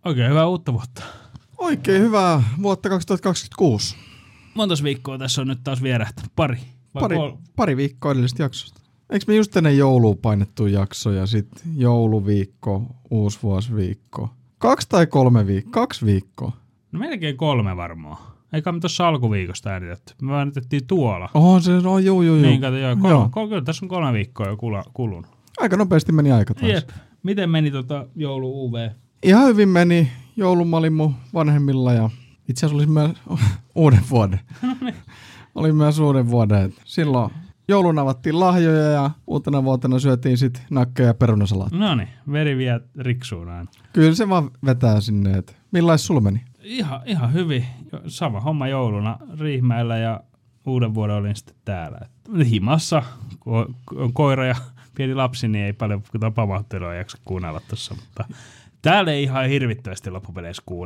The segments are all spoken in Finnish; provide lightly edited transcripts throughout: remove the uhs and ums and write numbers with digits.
Oikein hyvää uutta vuotta. Oikein hyvää vuotta 2026. Montas viikkoa tässä on nyt taas vierähtänyt? Pari viikkoa edellisestä jaksosta. Eikö me just ennen joulua painettu jakso ja sitten jouluviikko, uusvuosiviikko? 2 tai 3 viikkoa? 2 viikkoa. No melkein 3 varmaan. Eikä me tuossa alkuviikosta äänitetty. Me äänitettiin tuolla. Juu. Niin, kato, kyllä tässä on 3 viikkoa jo kulunut. Aika nopeasti meni aika taas. Jep. Miten meni joulu UV? Ihan hyvin meni. Joulun mä olin mun vanhemmilla ja itse asiassa oli myös uuden vuoden. Oli myös uuden vuoden. Silloin joulun avattiin lahjoja ja uutena vuotena syötiin sit nakkeja ja perunasalaattia. Noniin, veri vie riksuun aina. Kyllä se vaan vetää sinne. Millais sulla meni? Ihan hyvin. Sama homma jouluna Riihimäellä ja uuden vuoden olin sitten täällä. Himassa, kun on koira ja pieni lapsi, niin ei paljon tapamauttelua jaksa kuunnella tuossa. Mutta täällä ei ihan hirvittävästi loppupeleissä kuule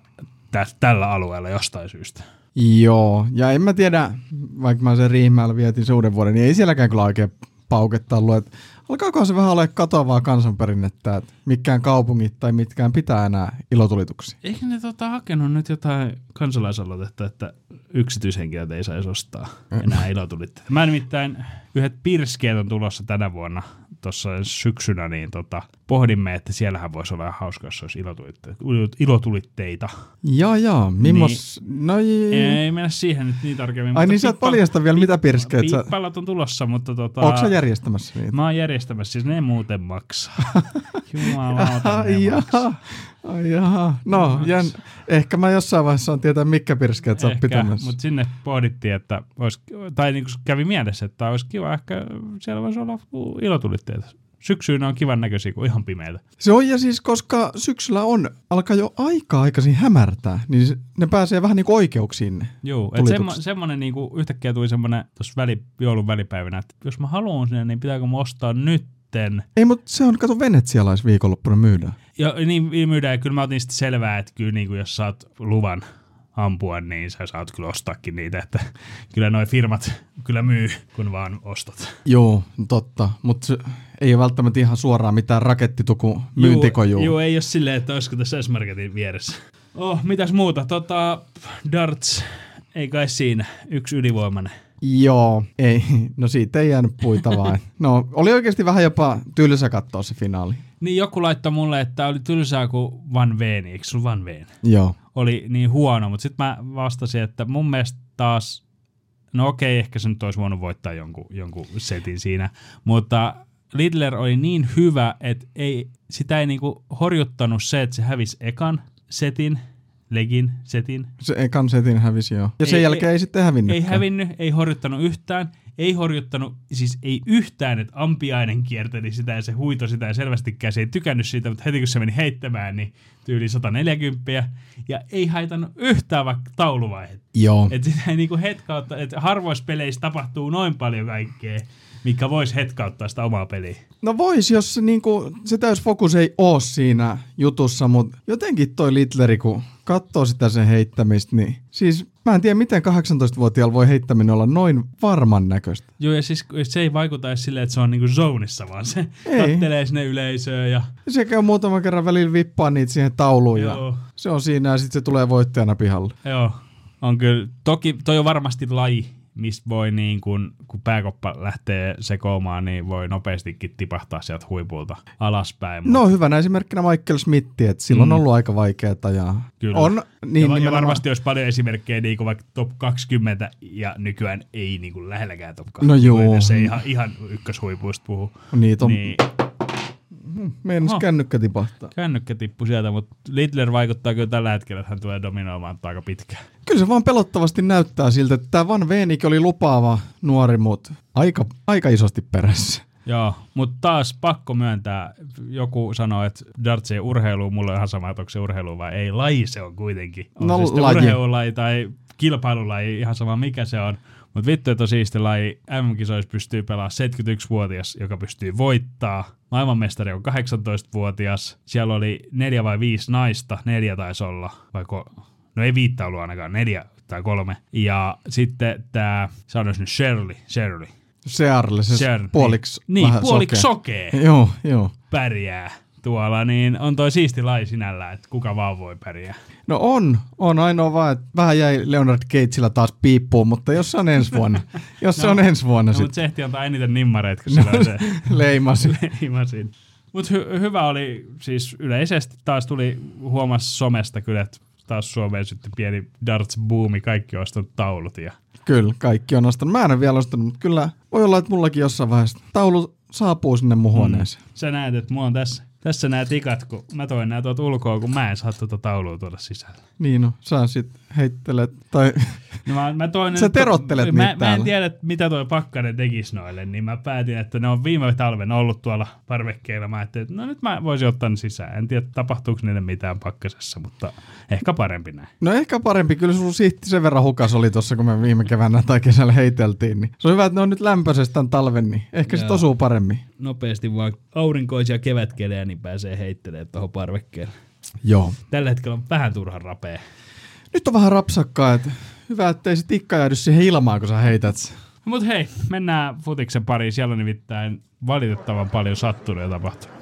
tällä alueella jostain syystä. Joo, ja en mä tiedä, vaikka mä sen Riihimäellä vietin se uuden vuoden, niin ei sielläkään kyllä oikein pauketta ollut. Alkaakohan se vähän ole katoavaa kansanperinnettä, että mitkään kaupungit tai mitkään pitää enää ilotulituksia? Eikö ne hakenut nyt jotain kansalaisaloitetta, että yksityishenkilöt ei saisi ostaa enää ilotulitteita? Mä nimittäin yhdet pirskeet on tulossa tänä vuonna tuossa syksynä, niin pohdimme, että siellähän voisi olla hauska, jos olisi ilotulitteita. Jaa, mimmos? Niin, ei mennä siihen nyt niin tarkemmin. Ai niin sä et paljasta vielä mitä pirskeet? Piippalat on tulossa, mutta Ootko sä järjestämässä niitä? Mä oon järjestämässä, siis ne muuten maksaa. Jumalauta, ne maksaa. Jaha. No, ehkä mä jossain vaiheessa on tietää, mitkä pirskeet sä oot pitämässä. Mutta sinne pohdittiin, että tai niin kuin kävi mielessä, että olisi kiva ehkä, siellä voisi olla ilotulitteita. Syksyynä on kivan näköisiä, kuin ihan pimeitä. Se on, ja siis koska syksyllä alkaa jo aikaisin hämärtää, niin ne pääsee vähän niin kuin oikeuksiin. Joo, että semmoinen niin kuin yhtäkkiä tuli semmoinen tuossa joulun välipäivänä, että jos mä haluan sinne, niin pitääkö mä ostaa nytten? Ei, mutta se on, kato, venetsialaisviikonloppuna myydään. Joo, niin myydään, ja kyllä mä otin sitten selvää, että kyllä niin kuin jos saat luvan ampua, niin sä saat kyllä ostaakin niitä, että kyllä noi firmat kyllä myy, kun vaan ostat. Joo, totta, mutta ei ole välttämättä ihan suoraan mitään rakettituku myyntikojuun. Joo, ei ole silleen, että olisiko tässä S-Marketin vieressä. Mitäs muuta? Darts, ei kai siinä, 1 ylivoimainen. Joo, ei, no siitä ei jäänyt puita vaan. No, oli oikeasti vähän jopa tylsä katsoa se finaali. Niin joku laittoi mulle, että oli tylsää kuin Van Veen, eikö sulla Van Veen? Joo. Oli niin huono, mutta sitten mä vastasin, että mun mielestä taas, no okei, ehkä se nyt olisi voinut voittaa jonkun setin siinä, mutta Lidler oli niin hyvä, että sitä ei niinku horjuttanut se, että se hävisi ekan setin, setin. Se ekan setin hävisi, joo. Ja sen jälkeen ei sitten hävinnyt. Ei hävinnyt, ei horjuttanut yhtään. Ei horjuttanut, siis ei yhtään, että Ampiainen kierteli sitä ja se huito sitä ja selvästikään se ei tykännyt siitä, mutta heti kun se meni heittämään, niin tyyli 140 ja ei haitannut yhtään vaikka tauluvaihet. Joo. Että sitä ei niinku hetkauttaa, että harvoissa peleissä tapahtuu noin paljon kaikkea, mikä voisi hetkauttaa sitä omaa peliä. No vois, jos se täysfokus ei oo siinä jutussa, mutta jotenkin toi Lidleri, kun katsoo sitä sen heittämistä, niin siis mä en tiedä, miten 18-vuotiaalla voi heittäminen olla noin varman näköistä. Joo, ja siis se ei vaikuta edes silleen, että se on niinku zonissa, vaan se kattelee sinne yleisöön. Ja se käy muutaman kerran välillä vippaa niitä siihen tauluun ja se on siinä ja sitten se tulee voittajana pihalle. Joo, on kyllä. Toki toi on varmasti laji, mistä voi niin kun pääkoppa lähtee sekoamaan, niin voi nopeastikin tipahtaa sieltä huipulta alaspäin. No hyvänä esimerkkinä Michael Smith, että silloin on ollut aika vaikeaa. Ja kyllä. On, niin ja varmasti olisi paljon esimerkkejä niin kuin vaikka top 20 ja nykyään ei niin kuin lähelläkään top 20. No joo. Jos ei ihan ykköshuipuista puhu. Niin. Meinas kännykkä tipahtaa. Kännykkä tippui sieltä, mutta Lidler vaikuttaa kyllä tällä hetkellä, että hän tulee dominoimaan aika pitkään. Kyllä se vaan pelottavasti näyttää siltä, että tämä Van Veenik oli lupaava nuori, mutta aika isosti perässä. Joo, mutta taas pakko myöntää, joku sanoo, että darts ei urheilu, mulla on ihan sama, että onko se urheilu vai ei. Laji se on kuitenkin. On se sitten urheilulaji tai kilpailulaji, ihan sama mikä se on. Mutta vittu, että on siisti laji. MM-kisoissa pystyy pelaamaan 71-vuotias, joka pystyy voittaa. Maailmanmestari on 18-vuotias. Siellä oli 4 vai 5 naista. 4 taisi olla. No ei 5 ollut ainakaan. 4 tai 3. Ja sitten tämä, sanois nyt Shirley. Searle, se puoliksi niin, puoliksi sokea. Joo. Pärjää. tuolla, niin on toi siisti laji sinällään, että kuka vaan voi pärjää. No on ainoa vaan, että vähän jäi Leonard Cagella taas piippuun, mutta jos se on ensi vuonna. Se on ensi vuonna sitten. Mutta se ehti antaa eniten nimmareita, kun sillä on se leimasin. Mutta hyvä oli, siis yleisesti taas huomasi somesta kyllä, että taas Suomeen sitten pieni darts-boomi, kaikki on ostanut taulut. Kyllä, kaikki on ostanut. Mä en ole vielä ostanut, mutta kyllä voi olla, että mullakin jossain vaiheessa taulu saapuu sinne mun huoneeseen. Sä näet, että mulla on tässä nämä tikat, kun mä toin nää tuolta ulkoa, kun mä en saa tuota taulua tuoda sisälle. Niin no, sä sit heittelet, tai no mä toin sä terottelet niitä mä en täällä. tiedä, mitä toi pakkanen tekisi noille, niin mä päätin, että ne on viime talven ollut tuolla parvekkeilla. Mä ajattelin, että no nyt mä voisin ottaa ne sisään. En tiedä, tapahtuuko niille mitään pakkasessa, mutta ehkä parempi näin. No ehkä parempi, kyllä sun sihti sen verran hukas oli tuossa, kun me viime keväänä tai kesällä heiteltiin. Niin se on hyvä, että ne on nyt lämpöisessä tämän talven, niin ehkä se osuu paremmin. Nopeasti vaan aurinkoisia kevätkelejä, niin pääsee heittelemään tuohon parvekkeelle. Joo. Tällä hetkellä on vähän turhan rapea. Nyt on vähän rapsakkaa, että hyvä, ettei se tikka jäädy siihen ilmaan, kun sä heität. Mut hei, mennään futiksen pariin. Siellä on nimittäin valitettavan paljon sattunut ja tapahtunut.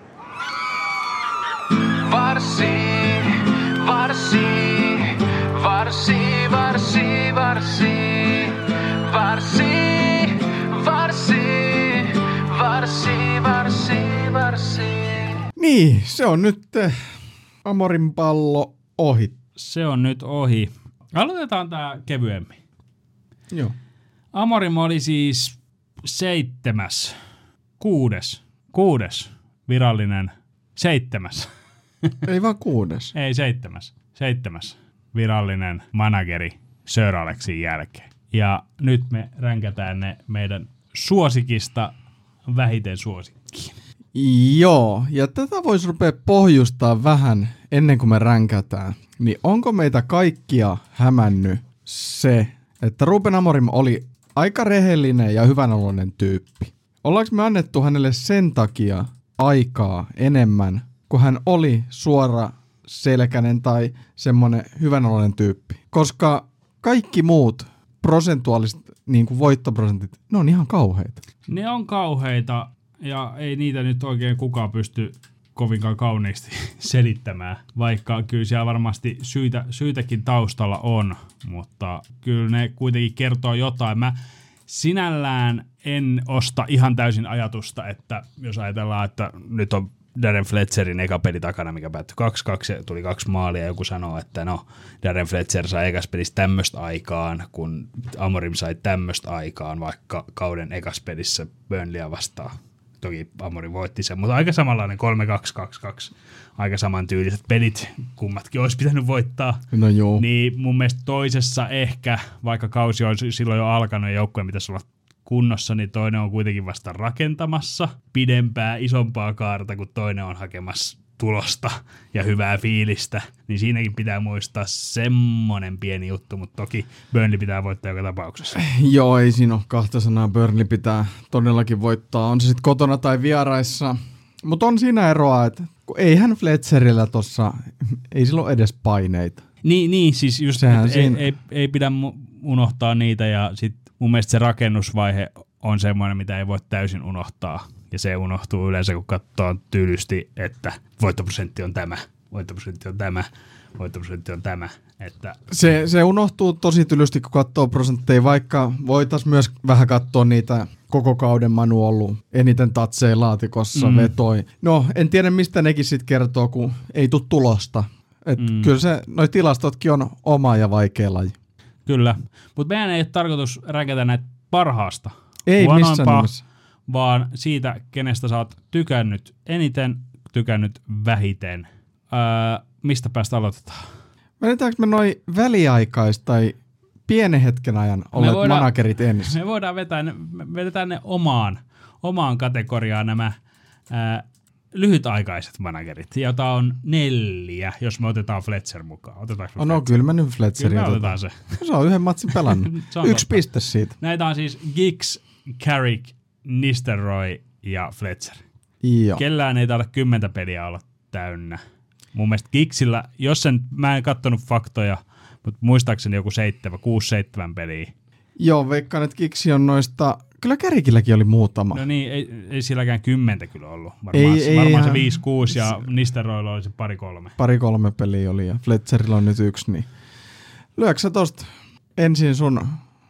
Niin, se on nyt Amorin pallo ohi. Se on nyt ohi. Aloitetaan tää kevyemmin. Joo. Amorim oli siis 6. virallinen 7. Ei vaan 6. Ei 7. virallinen manageri Sir Alexin jälkeen. Ja nyt me ränkätään ne meidän suosikista vähiten suosikkiin. Joo, ja tätä voisi rupea pohjustaa vähän ennen kuin me ränkätään. Niin onko meitä kaikkia hämännyt se, että Ruben Amorim oli aika rehellinen ja hyvänoloinen tyyppi? Ollaanko me annettu hänelle sen takia aikaa enemmän, kun hän oli suora selkäinen tai semmoinen hyvänoloinen tyyppi? Koska kaikki muut prosentuaaliset niin kuin voittoprosentit, ne on ihan kauheita. Ne on kauheita. Ja ei niitä nyt oikein kukaan pysty kovinkaan kauniisti selittämään, vaikka kyllä siellä varmasti syytäkin taustalla on, mutta kyllä ne kuitenkin kertoo jotain. Mä sinällään en osta ihan täysin ajatusta, että jos ajatellaan, että nyt on Darren Fletcherin eka peli takana, mikä päättyi 2-2 ja tuli 2 maalia, ja joku sanoo, että no, Darren Fletcher sai ekas pelissä tämmöistä aikaan, kun Amorim sai tämmöistä aikaan, vaikka kauden ekas pelissä Burnleyä vastaan. Toki Amorim voitti sen, mutta aika samanlainen 3-2, 2-2, aika samantyyliset pelit, kummatkin olisi pitänyt voittaa. No joo. Niin mun mielestä toisessa ehkä, vaikka kausi on silloin jo alkanut ja joukkueen pitäisi olla kunnossa, niin toinen on kuitenkin vasta rakentamassa pidempää, isompaa kaarta, kun toinen on hakemassa tulosta ja hyvää fiilistä, niin siinäkin pitää muistaa semmonen pieni juttu, mutta toki Burnley pitää voittaa joka tapauksessa. Joo, ei siinä ole kahta sanaa. Burnley pitää todellakin voittaa, on se sitten kotona tai vieraissa. Mutta on siinä eroa, että eihän Fletcherillä tossa, ei sillä ole edes paineita. Niin siis just, ei pidä unohtaa niitä, ja sitten mun mielestä se rakennusvaihe on semmoinen, mitä ei voi täysin unohtaa. Ja se unohtuu yleensä, kun katsoo tylysti, että voittoprosentti on tämä, voittoprosentti on tämä, voittoprosentti on tämä. Että se unohtuu tosi tylysti, kun katsoo prosentteja, vaikka voitaisiin myös vähän katsoa niitä koko kauden Manu ollut eniten tatseja laatikossa, vetoi. No, en tiedä mistä nekin sitten kertoo, kun ei tule tulosta. Kyllä se, noi tilastotkin on oma ja vaikea laji. Kyllä, mutta meidän ei ole tarkoitus räkätä näitä parhaasta. Ei missään nimessä. Vaan siitä, kenestä sä oot tykännyt eniten, tykännyt vähiten. Mistä päästä aloitetaan? Vedetäänkö me noi väliaikais- tai pienen hetken ajan olleet managerit ensin? Me voidaan vedetään ne omaan kategoriaan nämä lyhytaikaiset managerit, jota on 4, jos me otetaan Fletcher mukaan. No kyllä me nyt Fletcherin otetaan se. Se on yhden matsin pelannut. 1 piste siitä. Näitä on siis Giggs, Carrick, Nistelrooy ja Fletcher. Joo. Kellään ei taida 10 peliä olla täynnä. Mun mielestä Giggsillä, mä en kattonut faktoja, mutta muistaakseni joku 6-7 peliä. Joo, veikkaan, että Giggs on noista Kyllä Carrickilläkin oli muutama. No niin, ei silläkään 10 kyllä ollut. Varmaan se 5-6 ja Nistelrooylla oli se 2-3. 2-3 peliä oli ja Fletcherillä on nyt 1. Niin. Lyöksä sä tosta ensin sun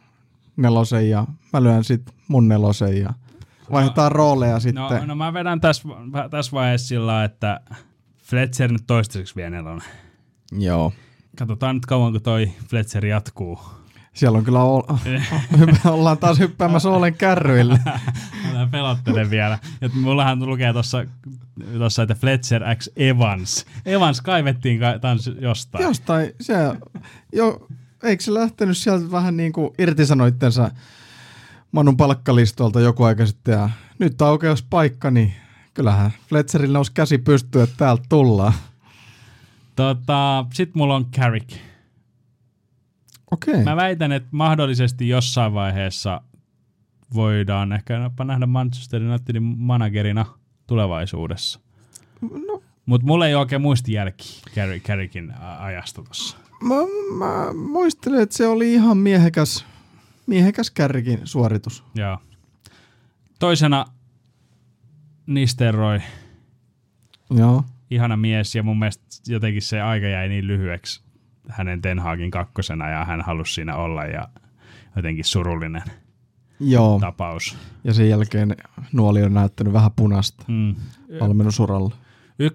4 ja mä lyön sit mun 4 ja vaihdetaan rooleja sitten. No mä vedän tässä vaiheessa sillä, että Fletcher nyt toistaiseksi vie 4. Joo. Katsotaan nyt kauanko toi Fletcher jatkuu. Siellä on kyllä ollaan taas hyppäämässä Olen kärryille. Mä pelottelen vielä. Ja mullahan lukee tuossa, että Fletcher x Evans. Evans kaivettiin jostain. Jostain. Eikö se lähtenyt sieltä vähän niin kuin irtisanoittensa Manun palkkalistoilta joku aika sitten ja nyt aukeus paikka, niin kyllähän Fletcherille nousi käsi pystyyn, että täältä tullaan. Sitten mulla on Carrick. Okei. Mä väitän, että mahdollisesti jossain vaiheessa voidaan ehkä nähdä Manchester Unitedin managerina tulevaisuudessa. No. Mutta mulla ei ole oikein muistijälki Carrickin ajasta tossa. Mä muistelen, että se oli ihan miehekäs Carrickin suoritus. Joo. Toisena Nistelrooy. Joo. Ihana mies ja mun mielestä jotenkin se aika jäi niin lyhyeksi hänen Ten Hagin 2. ja hän halusi siinä olla ja jotenkin surullinen tapaus. Ja sen jälkeen nuoli on näyttänyt vähän punaista valmennusuralla. 1.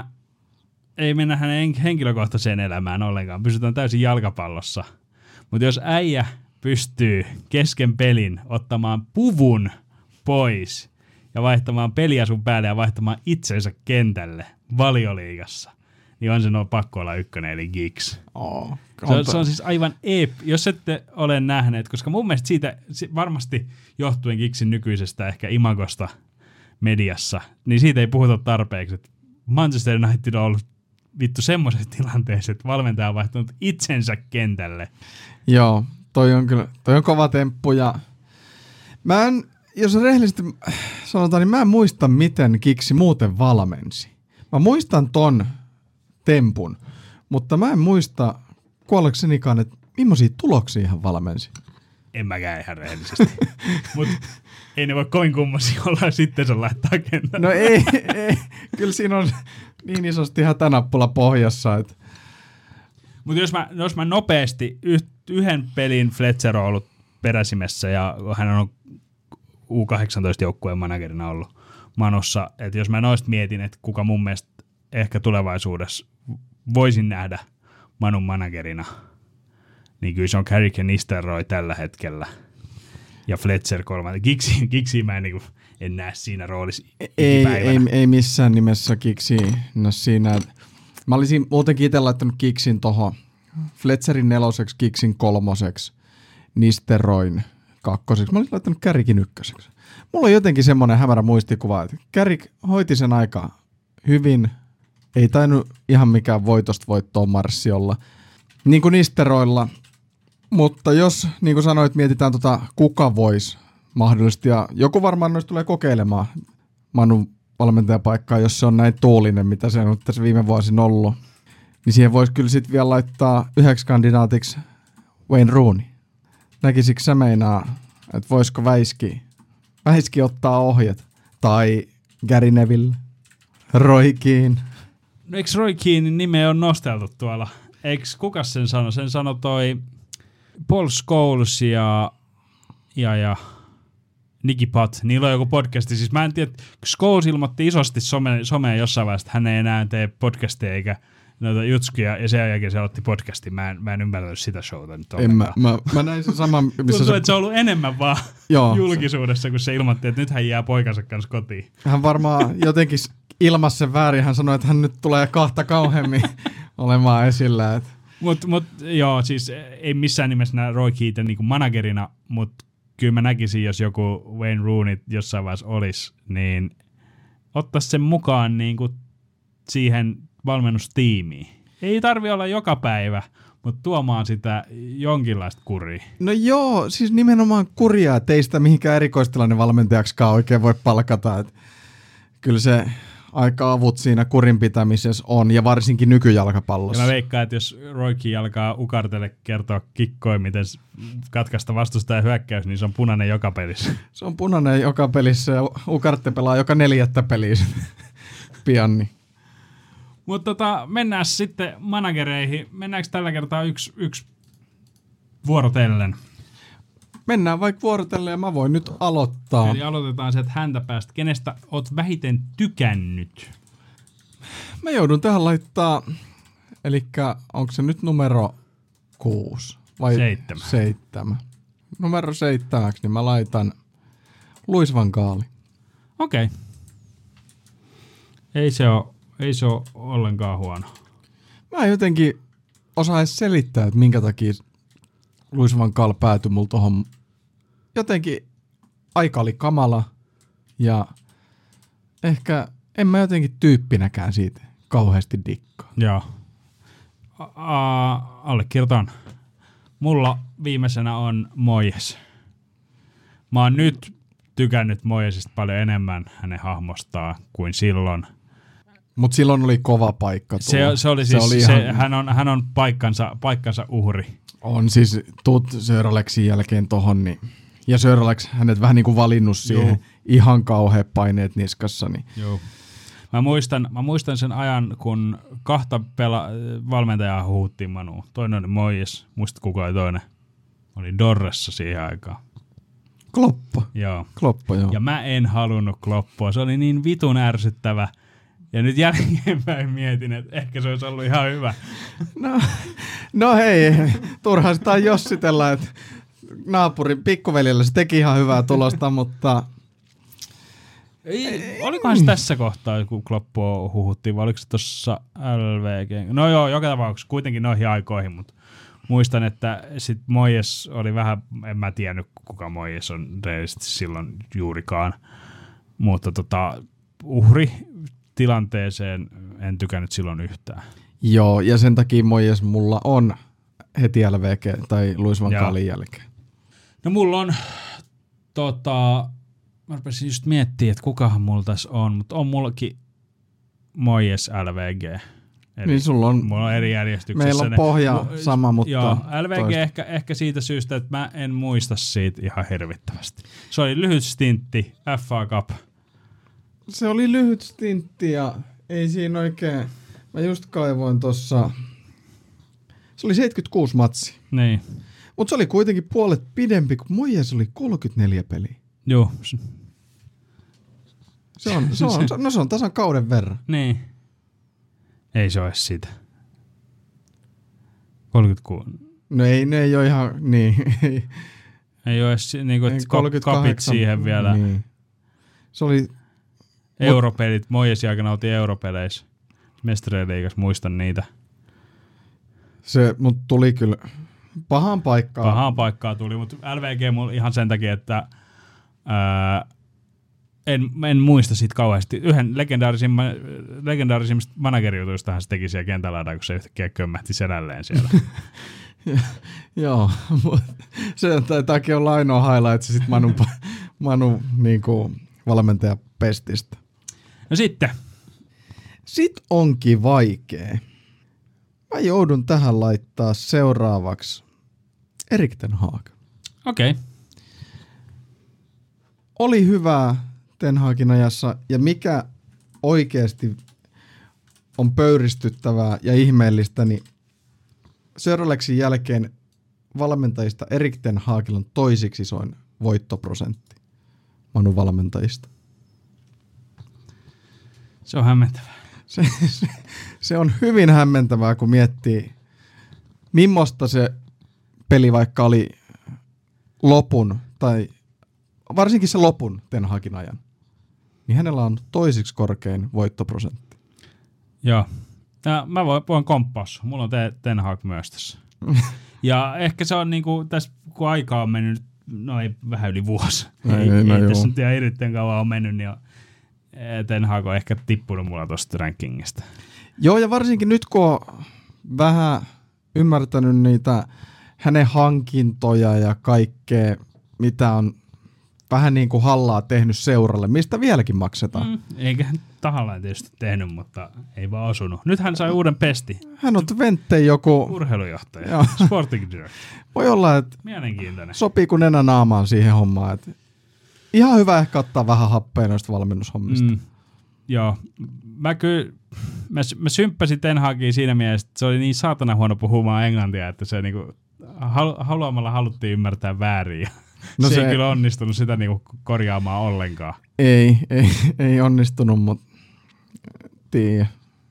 ei mennä hänen henkilökohtaiseen elämään ollenkaan. Pysytään täysin jalkapallossa. Mutta jos äijä pystyy kesken pelin ottamaan puvun pois ja vaihtamaan peliä sun päälle ja vaihtamaan itsensä kentälle Valioliigassa, niin on se pakko olla 1 eli Giggs. Se on siis aivan jos ette ole nähneet, koska mun mielestä siitä varmasti johtuen Giggsin nykyisestä ehkä imagosta mediassa, niin siitä ei puhuta tarpeeksi, että Manchester United on ollut vittu semmoisessa tilanteessa, että valmentaja on vaihtanut itsensä kentälle. Joo, toi on kova temppu ja jos rehellisesti sanotaan, niin mä en muista, miten Giggs muuten valmensi. Mä muistan ton tempun, mutta mä en muista kuollaksenikaan, että millaisia tuloksia hän valmensi. En mäkään ihan rehellisesti. Mutta ei ne voi kovin kummosia olla sitten se laittaa kentälle. No ei. Kyllä siinä on niin isosti hätänappula pohjassa. Mutta jos mä nopeasti yhden pelin Fletcher on ollut peräsimessä ja hän on U18-joukkueen managerina ollut Manussa, että jos mä noista mietin, että kuka mun mielestä ehkä tulevaisuudessa voisin nähdä Manun managerina, niin kyllä se on Carrick ja Nistelrooy tällä hetkellä. Ja Fletcher 3. Giggsia mä en näe siinä roolissa ei missään nimessä Giggsia siinä. Mä olisin muutenkin itse laittanut Giggsin tohon Fletcherin 4, Giggsin 3, Nistelrooyn 2. Mä olisin laittanut Carrickin 1. Mulla on jotenkin semmoinen hämärä muistikuva, että Carrick hoiti sen aika hyvin. Ei tainnut ihan mikään voitosta voittoon marssi olla. Niin kuin Nistelrooylla. Mutta jos, niin kuin sanoit, mietitään kuka voisi mahdollisesti, ja joku varmaan noista tulee kokeilemaan Manun valmentajapaikkaa, jos se on näin tuulinen, mitä se on tässä viime vuosin ollut, niin siihen voisi kyllä sitten vielä laittaa 1 kandidaatiksi Wayne Rooney. Näkisikö sä meinaa, että voisiko Väiski ottaa ohjat? Tai Gary Neville, Roy Keane? No eikö Roy Keanen nimeä on nosteltu tuolla? Eikö kukas sen sano? Sen sanoi toi Paul Scholes ja Nicky Butt. Niillä on joku podcasti. Siis mä en tiedä, Scholes ilmoitti isosti someen jossain vaiheessa, että hän ei enää tee podcastia eikä noita jutskuja, ja sen jälkeen se otti podcastin. Mä en ymmärtänyt sitä showta nyt ollenkaan. Mä näin sen saman. Tuntuu, että se on ollut enemmän vaan julkisuudessa, kun se ilmoitti, että nyt hän jää poikansa kanssa kotiin. Hän varmaan jotenkin ilmasi sen väärin. Hän sanoi, että hän nyt tulee kahta kauheammin olemaan esillä. Mut joo, siis ei missään nimessä näe Roy Keaton niin kuin managerina, mutta kyllä mä näkisin, jos joku Wayne Rooney jossain vaiheessa olisi, niin ottaisi sen mukaan niin kuin siihen valmennustiimiin. Ei tarvi olla joka päivä, mutta tuomaan sitä jonkinlaista kuria. No joo, siis nimenomaan kuria, että ei sitä mihinkään erikoistilanne valmentajaksikaan oikein voi palkata. Kyllä se aika avut siinä kurinpitämisessä on, ja varsinkin nykyjalkapallossa. Ja mä veikkaan, että jos Roy Keane alkaa Ugartelle kertoa kikkoja, miten katkaista vastustajan hyökkäys, niin se on punainen joka pelissä. Se on punainen joka pelissä, ja Ugarte pelaa joka 4. pelissä pian. Niin. Mutta mennään sitten managereihin. Mennäänkö tällä kertaa yksi vuorotellen? Mennään vaikka vuorotellen, ja mä voin nyt aloittaa. Eli aloitetaan sieltä häntä päästä. Kenestä oot vähiten tykännyt? Mä joudun tähän laittaa, eli onko se nyt numero 6 vai 7? Numero 7, niin mä laitan Louis van Gaali. Okei. Ei se ole ollenkaan huono. Mä jotenkin osaan edes selittää, että minkä takia Louis van Gaal päätyi mulla tohon. Jotenkin aika oli kamala ja ehkä en mä jotenkin tyyppinäkään siitä kauheasti dikkaa. Joo. Allekirjoitan. Mulla viimeisenä on Moyes. Mä oon nyt tykännyt Moyesista paljon enemmän hänen hahmostaan kuin silloin. Mutta silloin oli kova paikka. Se oli siis, hän on paikkansa uhri. On siis, tuut Sir Alexin jälkeen tohon, niin, ja Sir Alex hänet vähän niin kuin valinnut siihen, ihan kauheat paineet niskassa. Niin. Joo. Mä muistan sen ajan, kun kahta valmentajaa huhuttiin Manuun. Toinen oli Moyes, muista kuka oli toinen. Oli Dorressa siihen aikaan. Kloppa, joo. Ja mä en halunnut Kloppua, se oli niin vitun ärsyttävä. Ja nyt jälkeenpäin mietin, että ehkä se olisi ollut ihan hyvä. No hei, turhaan sitä jossitella, että naapurin pikkuveljellä se teki ihan hyvää tulosta, mutta... Olikohan se tässä kohtaa, kun Kloppua huhuttiin, vai oliko se tuossa LVG? No joo, joka tapauksessa kuitenkin noihin aikoihin, mutta muistan, että sit Moyes oli vähän, en mä tiennyt kuka Moyes on reellisesti silloin juurikaan, mutta uhri tilanteeseen en tykännyt silloin yhtään. Joo, ja sen takia Moyes mulla on heti LVG tai Louis van Gaalin jälkeen. No mulla on, mä rupesin just miettimään, että kukahan mulla tässä on, mutta on mullakin Moyes LVG. Eli niin mulla on eri järjestyksessä. Meillä on pohja sama, mutta joo, LVG ehkä siitä syystä, että mä en muista siitä ihan hirvittävästi. Se oli lyhyt stintti, FA Cup. Se oli lyhyt stintti ja ei siinä oikein, mä just kaivoin tossa, se oli 76 matsi. Niin. Mutta se oli kuitenkin puolet pidempi, kun Moyes oli 34 peliä. Joo. Se on tasan kauden verran. Niin. Ei se ole sitä. 36. No ne ei ole ihan, niin. Ei ole niinku, kapit siihen vielä. Niin. Se oli... Europelit, Moyesin aikana oltiin europeleissä. Mestariliigassa, muistan niitä. Se mut tuli kyllä pahaan paikkaan. Pahaan paikkaan tuli, mutta LVG mulla ihan sen takia, että en muista siitä kauheasti. Yhden legendaarisimmista managerijutuistahan se teki siellä kentällä, kun se yhtäkkiä kömmähti selälleen siellä. Joo, se taitakin olla ainoa highlight sit Manu niinku valmentaja pestistä. No sitten. Sitten onkin vaikea. Mä joudun tähän laittaa seuraavaksi Erik ten Hag. Okei. Okay. Oli hyvää Ten Hagin ajassa, ja mikä oikeasti on pöyristyttävää ja ihmeellistä, niin Sir Alexin jälkeen valmentajista Erik ten Hagilla on toisiksi isoin voittoprosentti Manu valmentajista. Se on hämmentävää. Se on hyvin hämmentävää, kun miettii, millaista se peli vaikka oli lopun, tai varsinkin se lopun Ten Hagin ajan, niin hänellä on toisiksi korkein voittoprosentti. Joo. Ja mä voin komppaus. Mulla on Ten Hag myös tässä. Ja ehkä se on niinku, tässä kun aikaa on mennyt, no ei vähän yli vuosi. Ei tässä nyt ihan erittäin kauan on mennyt, niin Ten Hag on ehkä tippunut mulla tosta rankingista. Joo, ja varsinkin nyt kun on vähän ymmärtänyt niitä hänen hankintoja ja kaikkea, mitä on vähän niin kuin hallaa tehnyt seuralle, mistä vieläkin maksetaan. Eikä hän tahallaan tietysti tehnyt, mutta ei vaan osunut. Nyt hän sai uuden pesti. Hän on Twente joku... Urheilujohtaja, sporting director. Voi olla, että mielenkiintoinen. Sopii kuin nenä naamaan siihen hommaan. Että ihan hyvä ehkä ottaa vähän happea noista valmennushommista. Joo, mä symppäsin Ten Hagia siinä mielessä, että se oli niin saatana huono puhumaan englantia, että se niinku haluamalla haluttiin ymmärtää väärin. No se ei kyllä onnistunut sitä niinku korjaamaan ollenkaan. Ei onnistunut, mutta tiedä.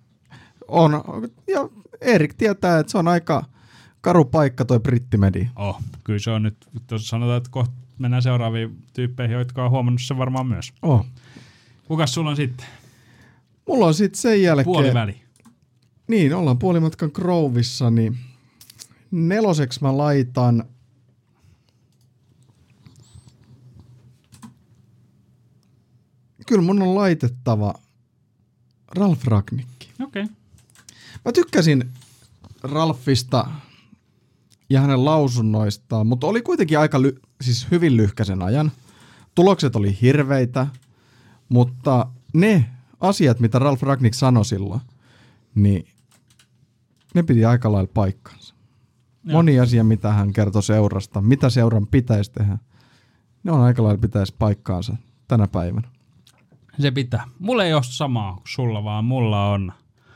Ja Erik tietää, että se on aika karu paikka toi brittimedia. Kyllä se on nyt, tuossa sanotaan, että kohta mennään seuraaviin tyyppeihin, jotka on huomannut sen varmaan myös. Kukas sulla on sitten? Mulla on sitten sen jälkeen... Puoliväli. Niin, ollaan puolimatkan Grovissa, niin 4. mä laitan... Kyllä mun on laitettava Ralf Rangnick. Okei. Mä tykkäsin Ralfista ja hänen lausunnoistaan, mutta oli kuitenkin aika siis hyvin lyhkäisen ajan. Tulokset oli hirveitä, mutta ne asiat, mitä Ralf Rangnick sanoi silloin, niin ne piti aika lailla paikkansa. Moni asia, mitä hän kertoi seurasta, mitä seuran pitäisi tehdä, ne on aika lailla pitäisi paikkaansa tänä päivänä. Se pitää. Mulla ei ole samaa kuin sulla, vaan mulla on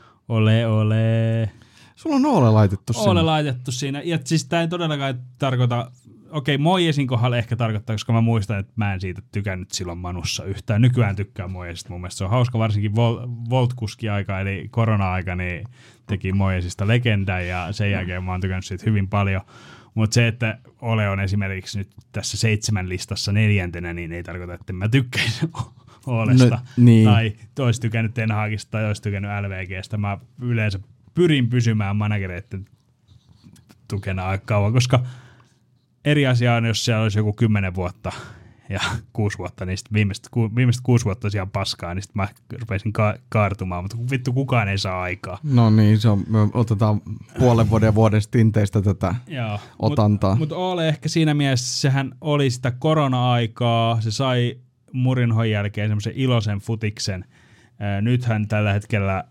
ole. Sulla on Ole laitettu siinä. Ole laitettu siinä. Ja siis tää ei todellakaan tarkoita, Moyesin kohdalla ehkä tarkoittaa, koska mä muistan, että mä en siitä tykännyt silloin Manussa yhtään. Nykyään tykkään Moyesista. Mun mielestä se on hauska, varsinkin Volt-kuski-aika, eli korona-aika, niin teki Moyesista legendan ja sen jälkeen mä oon tykännyt siitä hyvin paljon. Mutta se, että Ole on esimerkiksi nyt tässä 7 listassa 4, niin ei tarkoita, että mä tykkäisin Olesta. No, niin. Tai olisi tykännyt Ten Hagista tai olisi tykännyt LVGstä. Mä yleensä pyrin pysymään managereiden tukena aika kauan, koska eri asia on, jos siellä olisi joku 10 vuotta ja 6 vuotta, niin viimeiset 6 vuotta olisi ihan paskaa, niin sitten mä rupesin kaartumaan, mutta vittu kukaan ei saa aikaa. No niin, se on, me otetaan puolen vuoden stinteistä tätä otantaa. Mutta Ole ehkä siinä mielessä, sehän oli sitä korona-aikaa, se sai Mourinhon jälkeen semmoisen iloisen futiksen. Nythän tällä hetkellä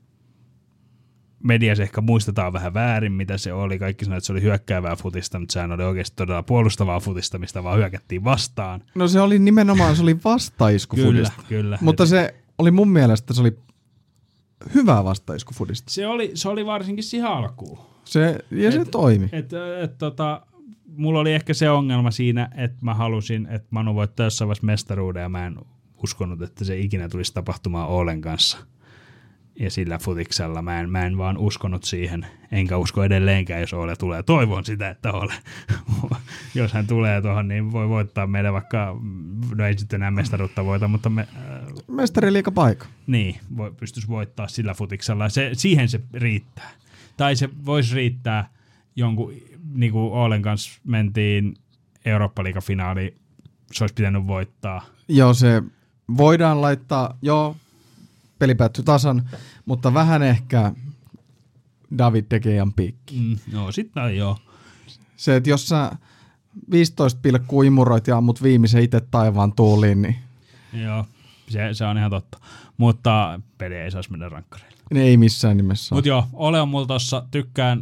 mediassa ehkä muistetaan vähän väärin, mitä se oli. Kaikki sanoivat, että se oli hyökkäävää futista, mutta sehän oli oikeasti todella puolustavaa futista, mistä vaan hyökättiin vastaan. No se oli nimenomaan, se oli vastaiskufutista. Kyllä. Mutta se oli mun mielestä, se oli hyvää vastaiskufutista. Se oli varsinkin siihen alkuun. Se toimi. Mulla oli ehkä se ongelma siinä, että mä halusin, että Manu voittaa jossain vaiheessa mestaruuden, ja mä en uskonut, että se ikinä tulisi tapahtumaan Olen kanssa. Ja sillä futiksella mä en vaan uskonut siihen, enkä usko edelleenkään, jos Ole tulee. Toivon sitä, että Ole, jos hän tulee tuohon, niin voi voittaa meille vaikka, no ei sitten enää mestaruutta voita, mutta mestariliigapaikka. Niin, pystyisi voittaa sillä futiksella. Siihen se riittää. Tai se voisi riittää jonkun, niin kuin Olen kanssa mentiin Eurooppa-liigafinaaliin, se olisi pitänyt voittaa. Joo, se voidaan laittaa, peli päättyi tasan, mutta vähän ehkä David De Gean piikki. Sitten joo. Se, että jos sä 15 pilkkuu imuroit ja ammut viimeisen itse taivaan tuuliin, niin... Joo, se on ihan totta. Mutta peli ei saisi mennä rankkareille. Ei missään nimessä. Mutta joo, Ole on mulla tossa, tykkään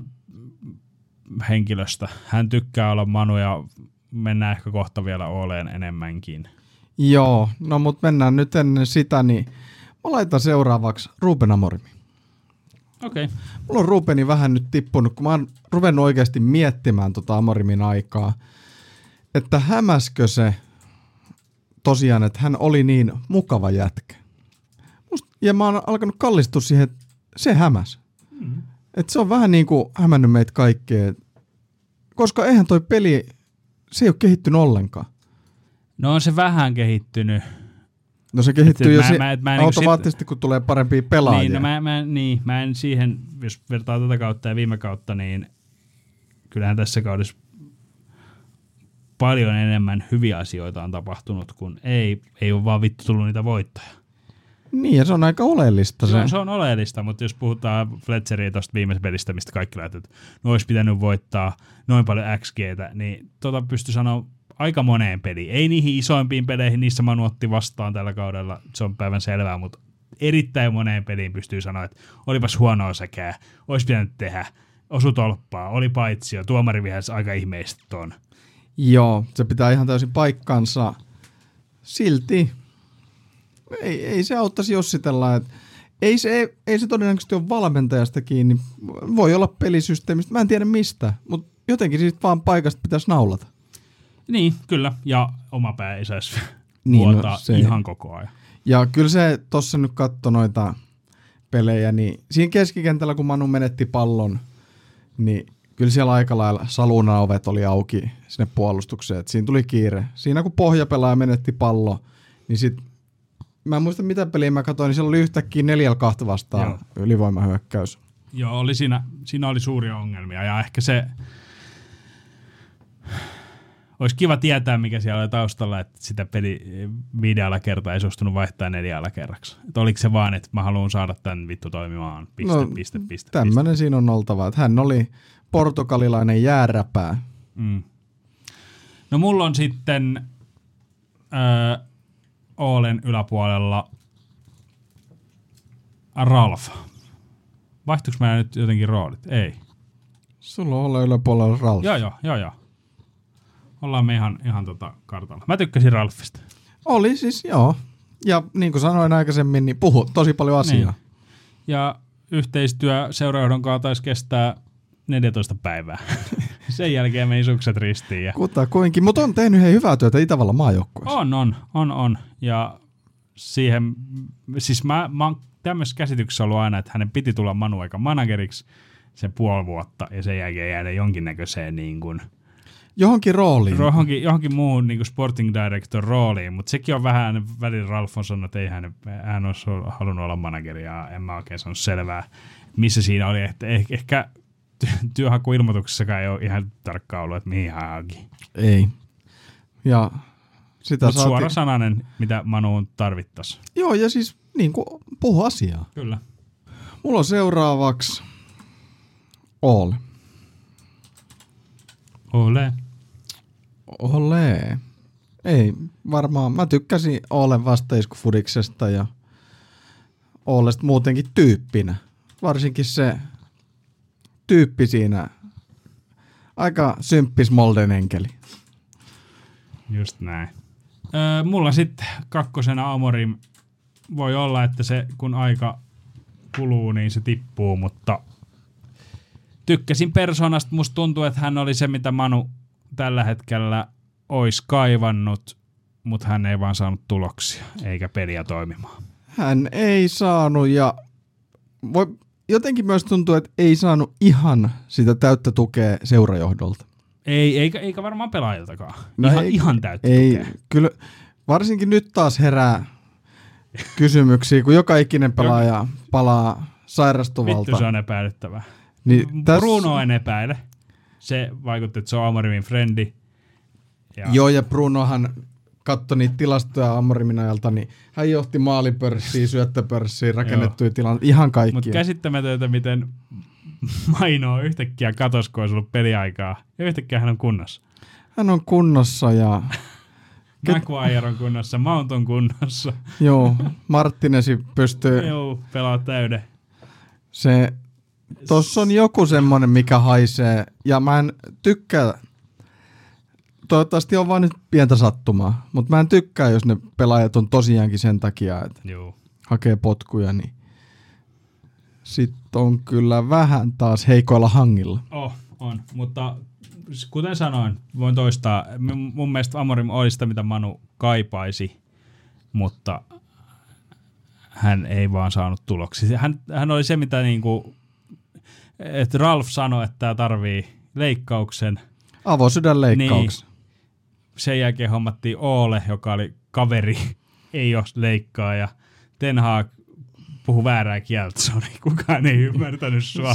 henkilöstä. Hän tykkää olla Manu ja mennään ehkä kohta vielä Oleen enemmänkin. Joo, no mutta mennään nyt ennen sitä, niin mä laitan seuraavaksi Ruben Amorim. Okei. Mulla on Rubeni vähän nyt tippunut, kun mä oon ruvennut oikeasti miettimään Amorimin aikaa, että hämäskö se tosiaan, että hän oli niin mukava jätkä. Ja mä oon alkanut kallistua siihen, että se hämäs. Että se on vähän niin kuin hämännyt meitä kaikkea, koska eihän toi peli, se ei ole kehittynyt ollenkaan. No on se vähän kehittynyt. No se kehittyy jo automaattisesti, kun tulee parempia pelaajia. Niin, mä en siihen, jos vertaa tätä kautta ja viime kautta, niin kyllähän tässä kaudessa paljon enemmän hyviä asioita on tapahtunut, kun ei ole vaan vittu tullut niitä voittoja. Niin, ja se on aika oleellista. Se on oleellista, mutta jos puhutaan Fletcheria tuosta viimeisestä pelistä, mistä kaikki lähtee, että olisi pitänyt voittaa noin paljon XGtä, niin pystyy sanoa aika moneen peliin. Ei niihin isoimpiin peleihin, niissä Manu otti vastaan tällä kaudella, se on päivän selvää, mutta erittäin moneen peliin pystyy sanoa, että olipas huonoa säkää, olisi pitänyt tehdä, osu tolppaa, oli paitsio, tuomari vihäisi aika ihmeisesti ton. Joo, se pitää ihan täysin paikkansa. Silti ei se auttaisi jossitella, että ei se todennäköisesti ole valmentajasta kiinni. Voi olla pelisysteemistä, mä en tiedä mistä, mutta jotenkin siitä vaan paikasta pitäisi naulata. Niin, kyllä, ja oma pää ei saisi vuotaa ihan koko ajan. Ja kyllä se tossa nyt katsoi noita pelejä, niin siinä keskikentällä kun Manu menetti pallon, niin kyllä siellä aika lailla salunaovet oli auki sinne puolustukseen, että siinä tuli kiire. Siinä kun pohjapelaaja menetti pallo, niin sit, mä en muista mitä peliä mä katsoin, niin siellä oli yhtäkkiä 4-2 vastaan ylivoimahyökkäys. Joo, oli siinä oli suuria ongelmia ja ehkä se olisi kiva tietää, mikä siellä oli taustalla, että sitä peli 5 kertaa ei suostunut vaihtaa 4 kerraksi. Että oliko se vaan, että mä haluan saada tämän vittu toimimaan, piste. Tämmöinen siinä on oltava, että hän oli portugalilainen jääräpää. Mm. No mulla on sitten Oolen yläpuolella Ralf. Vaihtuiko mä nyt jotenkin roolit? Ei. Sulla on Oolen yläpuolella Ralf. Joo. Ollaan me ihan kartalla. Mä tykkäsin Ralfista. Oli siis, joo. Ja niin kuin sanoin aikaisemmin, niin puhu tosi paljon asiaa. Niin. Ja yhteistyö seurajohdon kanssa taisi kestää 14 päivää. Sen jälkeen meni sukset ristiin. Ja kutakuinkin, mutta on tehnyt hyvää työtä Itävallan maajoukkueessa. On. Ja siihen, siis mä oon tämmöisessä käsityksessä ollut aina, että hänen piti tulla Manu Aikan manageriksi sen puoli vuotta ja sen jälkeen jäädä jonkinnäköiseen niin kuin johonkin rooliin. Johonkin muuhun niin kuin sporting director rooliin, mutta sekin on vähän, välillä Ralf on sanonut, että ei hän olisi halunnut olla manageri ja en mä oikein sanonut selvää, missä siinä oli, että ehkä työhakuilmoituksessakaan ei ole ihan tarkkaa ollut, että mihin hän haki. Ei. Ja sitä mutta suorasanainen, mitä Manuun tarvittaisiin. Joo, ja siis niin kuin puhu asiaa. Kyllä. Mulla on seuraavaksi Ole. Ei, varmaan. Mä tykkäsin Olen vastaiskufudiksesta ja Olesta muutenkin tyyppinä. Varsinkin se tyyppi siinä. Aika symppis Molden enkeli. Just näin. Mulla sitten kakkosena Amorim. Voi olla, että se kun aika kuluu, niin se tippuu, mutta tykkäsin persoonasta. Musta tuntuu, että hän oli se, mitä Manu tällä hetkellä olisi kaivannut, mutta hän ei vaan saanut tuloksia, eikä peliä toimimaan. Hän ei saanut ja jotenkin myös tuntuu, että ei saanut ihan sitä täyttä tukea seurajohdolta. Eikä varmaan pelaajiltakaan. No ihan täyttä tukea. Kyllä, varsinkin nyt taas herää kysymyksiä, kun joka ikinen pelaaja palaa sairastuvalta. Vittu se on epäilyttävää. Niin Bruno en epäile. Se vaikutti, että se on Amorimin frendi. Joo, ja Brunohan katsoi niitä tilastoja Amorimin ajalta, niin hän johti maalipörssiä, syöttöpörssiä, rakennettuja tilanteita, ihan kaikkia. Mutta käsittämätöntä, miten Maino yhtäkkiä katosi, kun olisi ollut peliaikaa. Ja yhtäkkiä hän on kunnossa. Hän on kunnossa ja Maguire on kunnossa, Mount on kunnossa. Joo, Martinesi pystyy. Joo, pelaa täyden. Tossa on joku semmonen, mikä haisee, ja mä en tykkää, toivottavasti on vaan nyt pientä sattumaa, mutta mä en tykkää, jos ne pelaajat on tosiaankin sen takia, että hakee potkuja, niin sitten on kyllä vähän taas heikoilla hangilla. On, mutta kuten sanoin, voin toistaa, mun mielestä Amorim oli sitä, mitä Manu kaipaisi, mutta hän ei vaan saanut tuloksia. Hän oli se, mitä niinku, että Ralf sanoi, että tämä tarvii leikkauksen. Avosydänleikkauksen. Niin, sen jälkeen hommattiin Ole, joka oli kaveri, ei ole leikkaa, ja Ten Hag puhui väärää kieltä, kukaan ei ymmärtänyt sua.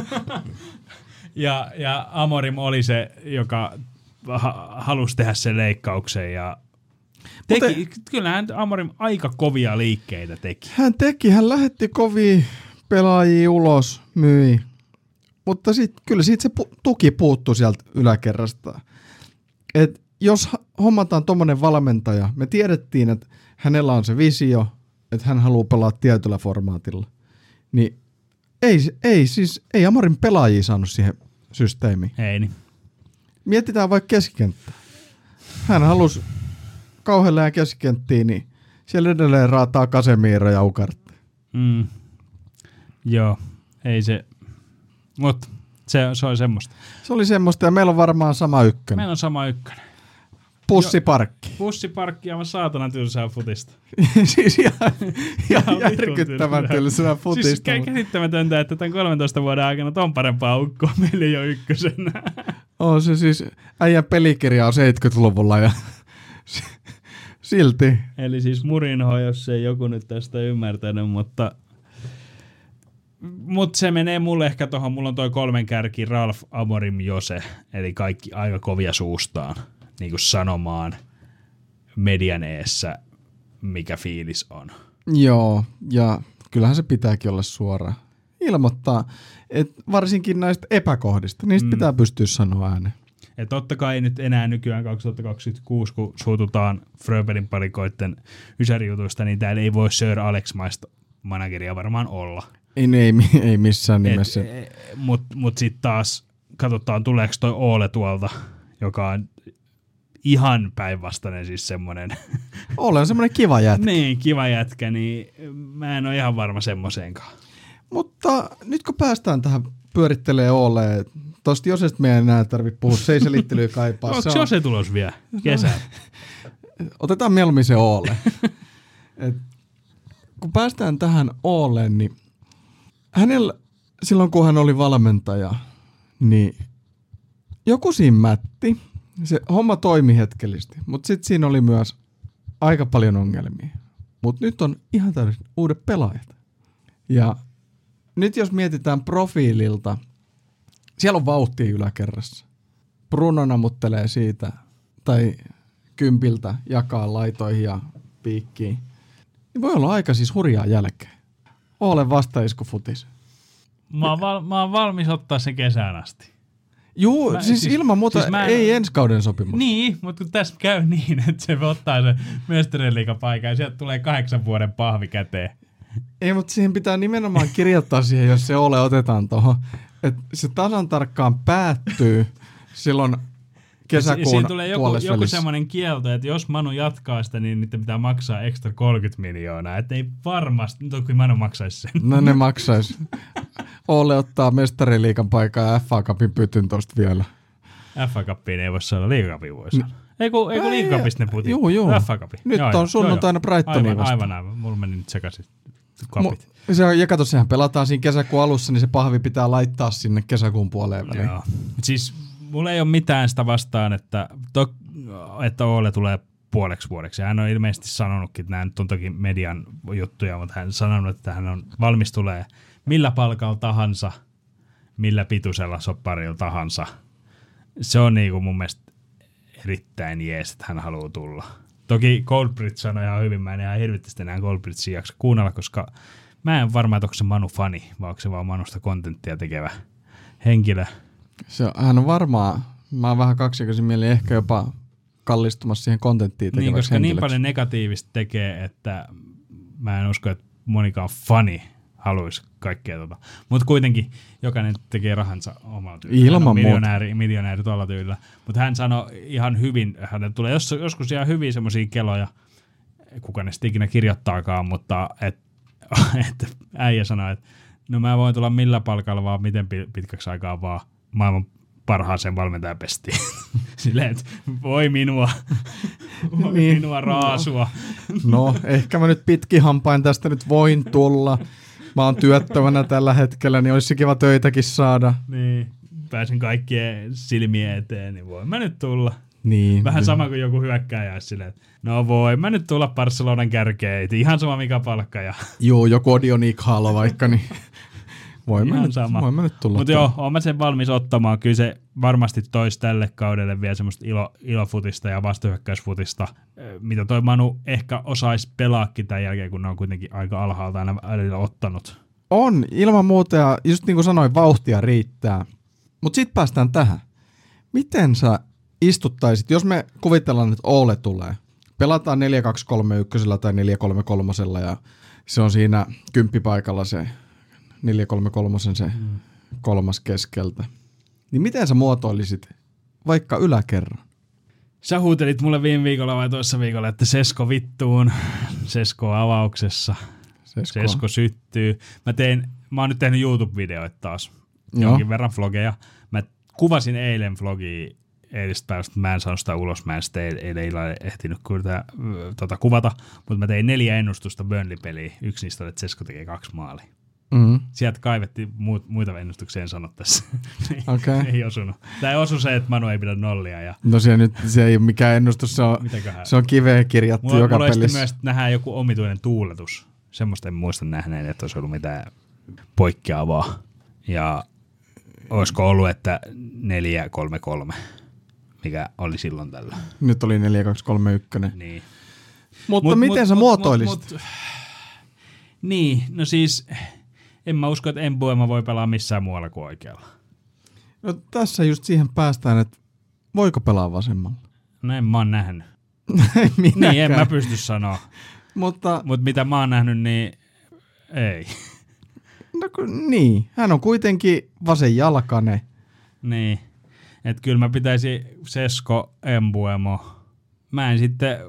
ja Amorim oli se, joka halusi tehdä sen leikkauksen, ja kyllähän Amorim aika kovia liikkeitä teki. Hän lähetti kovia pelaajia ulos, myi. Mutta kyllä siitä se tuki puuttui sieltä yläkerrasta. Et jos hommataan tommonen valmentaja. Me tiedettiin, että hänellä on se visio, että hän haluaa pelaa tietyllä formaatilla. Niin ei Amorin pelaajia saanut siihen systeemiin. Ei niin. Mietitään vaikka keskikenttää. Hän halusi kauhealla ja keskikenttiin, niin siellä edelleen raataa Casemiro ja Ugarte. Joo, ei se, mutta se oli semmoista. Se oli semmoista ja meillä on varmaan sama ykkönen. Meillä on sama ykkönen. Pussiparkki. Pussiparkki aivan saatanan tylsää futista. Siis ihan järkyttävän tylsää futista. Siis käsittämätöntä, että tämän 13 vuoden aikana ton parempaa ukkoa meillä ei ole ykkösenä. On se siis, äijän pelikirja on 70-luvulla ja silti. Eli siis Mourinho, jos ei joku nyt tästä ymmärtänyt, mutta se menee mulle ehkä tohon, mulla on toi 3 kärki Ralf, Amorim, Jose, eli kaikki aika kovia suustaan, niin kuin sanomaan median eessä, mikä fiilis on. Joo, ja kyllähän se pitääkin olla suora. Ilmoittaa, että varsinkin näistä epäkohdista, niistä pitää pystyä sanoa ääneen. Ja totta kai nyt enää nykyään 2026, kun suututaan Fröbelin palikoiden ysärijutuista, niin täällä ei voi Sir Alex-maista manageria varmaan olla. Ei missään nimessä. Mut sitten taas katsotaan, tuleeko toi Ole tuolta, joka on ihan päinvastainen siis semmoinen. Ole on semmoinen kiva jätkä. Niin, kiva jätkä, niin mä en ole ihan varma semmoiseenkaan. Mutta nyt kun päästään tähän pyörittelee Ole, tosta Josesta meidän enää tarvitse puhua, se ei selittelyä kaipaa. Onko Jose tulos vielä kesällä? Otetaan mieluummin se Ole. Kun päästään tähän Oleen, niin hänellä silloin kun hän oli valmentaja, niin joku siinä mätti. Se homma toimi hetkellisesti, mutta sitten siinä oli myös aika paljon ongelmia. Mutta nyt on ihan täysin uudet pelaajat. Ja nyt jos mietitään profiililta, siellä on vauhtia yläkerrassa. Bruno namuttelee siitä, tai kympiltä jakaa laitoihin ja piikkiin. Niin voi olla aika siis hurjaa jälkeen. Ole vastaiskufutis. Mä oon valmis ottaa sen kesään asti. Juu, siis ilman muuta ei ensi kauden sopimus. Niin, mutta kun tässä käy niin, että se ottaa sen mestariliigapaikan ja sieltä tulee 8 vuoden pahvi käteen. Ei, mutta siihen pitää nimenomaan kirjoittaa siihen, jos se Ole otetaan tuohon. Että se tasan tarkkaan päättyy silloin kesäkuun siinä tulee joku semmoinen kielto, että jos Manu jatkaa sitä, niin niiden pitää maksaa ekstra 30 miljoonaa. Että ei varmasti, nyt kun Manu maksaisi sen. No ne maksaisi. Ole ottaa mestariliigan paikan ja FA Cupin pytyn tosta vielä. FA Cupiin ei voi saada, liigacupin voi saada. Ei kun liigacupista ne puhutiin. Juu. FA Cup. Nyt on sunnuntaina Brightoniin vasta. Aivan. Mulla meni nyt sekaisin kapit. Ja kato, sehän pelataan siinä kesäkuun alussa, niin se pahvi pitää laittaa sinne kesäkuun puoleen väliin. Joo. Siis mulla ei ole mitään sitä vastaan, että Ole tulee puoleksi vuodeksi. Hän on ilmeisesti sanonutkin, että nämä nyt on toki median juttuja, mutta hän on sanonut, että hän on valmis tulee millä palkalla tahansa, millä pituisella sopparilla tahansa. Se on niinku mun mielestä erittäin jees, että hän haluaa tulla. Toki Goldbridge sanoi ihan hyvin, mä en ihan hirvittävästi enää Goldbridgea jaksa kuunnella, koska mä en varma, että onko se Manu-fani, vai onko se vaan Manusta kontenttia tekevä henkilö. Hän on varmaan, mä oon vähän kaksikaisin mielin, ehkä jopa kallistumassa siihen kontenttiin tekeväksi koska henkilöksi. niin paljon negatiivista tekee, että mä en usko, että monikaan fani haluaisi kaikkea Mutta kuitenkin jokainen tekee rahansa omalla tyylillä. Ilman miljonääri tuolla tyylillä. Mutta hän sanoi ihan hyvin, hän tulee joskus ihan hyvin semmoisia keloja, kuka ne sitten ikinä kirjoittaakaan, mutta että äijä sanoi, että no mä voin tulla millä palkalla vaan miten pitkäksi aikaa vaan maailman parhaaseen valmentajapestiin. Silleen, että voi minua raasua. No, ehkä mä nyt pitkin hampain tästä nyt voin tulla. Mä oon työttömänä tällä hetkellä, niin olisi kiva töitäkin saada. Niin, pääsen kaikkien silmien eteen, niin voin mä nyt tulla. Niin. Vähän sama kuin joku hyökkääjä silleen, että no voi mä nyt tulla Barcelonan kärkeen, ihan sama mikä palkka. Joo, joku Odion Ighalo vaikka, niin voin mä nyt tulla. Mutta joo, oon mä sen valmis ottamaan. Kyllä se varmasti toisi tälle kaudelle vielä semmoista ilofutista ja vastahyökkäysfutista, mitä toi Manu ehkä osaisi pelaakin tämän jälkeen, kun ne on kuitenkin aika alhaalta aina välillä ottanut. On, ilman muuta, ja just niin kuin sanoin, vauhtia riittää. Mutta sitten päästään tähän. Miten sä istuttaisit, jos me kuvitellaan, että Ole tulee, pelataan 4-2-3-1 tai 4-3-3 ja se on siinä 10 paikalla se 4-3-3 se kolmas keskeltä. Niin miten sä muotoilisit vaikka yläkerran? Sä huutelit mulle viime viikolla vai toissa viikolla, että Sesko vittuun, Sesko avauksessa, Sesko syttyy. Mä oon nyt tehnyt YouTube-videoita taas, jonkin verran vlogeja. Mä kuvasin eilen vlogia eilistä päivästä, mä en saanut sitä ulos, mä en sitä eilen illalla ehtinyt kuvata, mutta mä tein 4 ennustusta Burnley-peliä. Yksi niistä oli, että Sesko tekee 2 maalia. Mm-hmm. Sieltä kaivettiin muita ennustuksia, en sano tässä. Okay. Ei osunut. Tai osui se, että Manu ei pidä nollia. Ja no se ei ole mikään ennustus, se on kiveen kirjattu joka pelissä. Mulla myös nähdään joku omituinen tuuletus. Semmoista en muista nähneen, että olisi ollut mitään poikkeavaa. Ja olisiko ollut, että 4-3-3, mikä oli silloin tällä. Nyt oli 4-2-3-1. Niin. Mutta miten sä muotoilisit? Niin, no siis en mä usko, että Mbeumo voi pelaa missään muualla kuin oikealla. No tässä just siihen päästään, että voiko pelaa vasemmalla? No en mä oon nähnyt. Niin, en mä pysty sanoa. Mutta mitä mä oon nähnyt, niin ei. No niin, hän on kuitenkin vasenjalkainen. Niin, että kyllä mä pitäisi Sesko, Mbeumo. Mä en sitten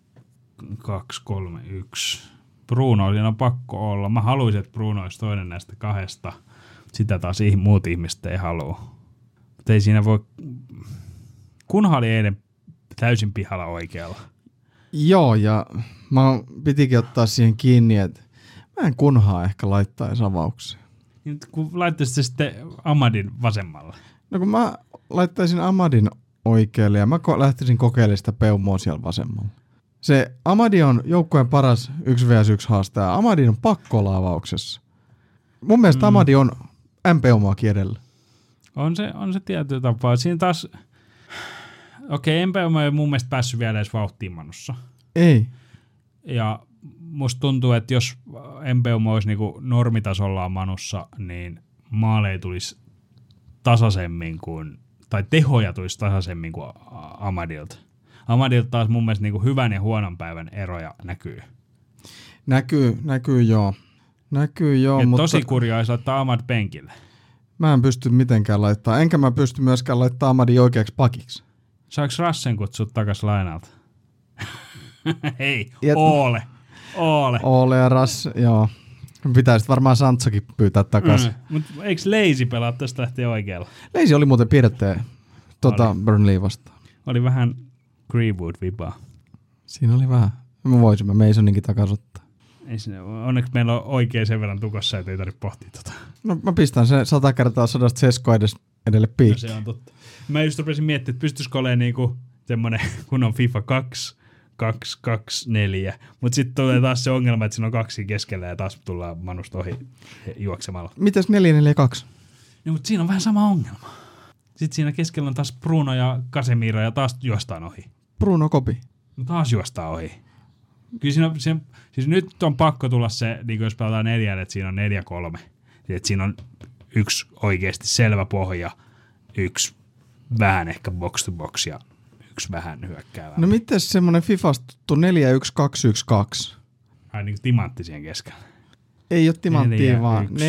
2-3-1. Bruno, siinä on pakko olla. Mä haluaisin, että Bruno olisi toinen näistä 2. Sitä taas muut ihmiset ei halua. Mutta ei siinä voi, kunhan oli eilen täysin pihalla oikealla. Joo, ja mä pitikin ottaa siihen kiinni, että mä en kunhaa ehkä laittaisi avaukseen. Kun laittaisit sitten Amadin vasemmalle? No kun mä laittaisin Amadin oikealle ja mä lähtisin kokeilemaan sitä Mbeumoa siellä vasemmalla. Se Amadi on joukkueen paras 1vs1 haastaja. Amadi on pakko olla avauksessa. Mun mielestä Amadi on Mbeumoakin edellä. On se tietyllä tapaa. Siinä taas, Mbeumo ei mun mielestä päässyt vielä edes vauhtiin Manussa. Ei. Ja musta tuntuu, että jos Mbeumo olisi niinku normitasollaan Manussa, niin maaleja tulisi tasaisemmin kuin, tai tehoja tulisi tasaisemmin kuin Amadilta. Amadilta taas mun mielestä niinku hyvän ja huonon päivän eroja näkyy. Näkyy joo. Mutta tosi kurjaa olisi laittaa Amad penkille. Mä en pysty mitenkään laittaa, enkä mä pysty myöskään laittaa Amadin oikeaksi pakiksi. Saaks Rassen kutsua takas lainalta? Hei, Ole ja Rass, joo. Pitäisi varmaan Santsokin pyytää takaisin. Mutta eikö Leisi pelaa tästä lähtien oikealla? Leisi oli muuten piirretteen Burnley vastaan. Oli vähän Greenwood-vipaa. Siinä oli vähän. Me voisimme Masoninkin takaisin ottaa. Onneksi meillä on oikein sen verran tukossa, että ei tarvitse pohtia tota. No mä pistän sen 100 kertaa 100 Sesko edelle piikki. No se on totta. Mä just rupesin miettimään, että pystyisikö olemaan niinku semmoinen, kun on FIFA 2-2-2-4, mutta sitten tulee taas se ongelma, että siinä on 2 keskellä ja taas tullaan Manusta ohi juoksemalla. Mitäs 4-4-2? No, mutta siinä on vähän sama ongelma. Sitten siinä keskellä on taas Bruno ja Casemiro ja taas juostaan ohi. Bruno Kopi. No taas juostaan ohi. Kyllä siis nyt on pakko tulla se, niin jos pelataan 4, että siinä on 4-3. Että siinä on 1 oikeasti selvä pohja, 1 vähän ehkä box to box ja 1 vähän hyökkäävä. No miten semmoinen Fifasta tuttu 4-1-2-1-2? Ai niin kuin timantti siihen keskellä. Ei ole timanttia, vaan 4-1-2-1-2.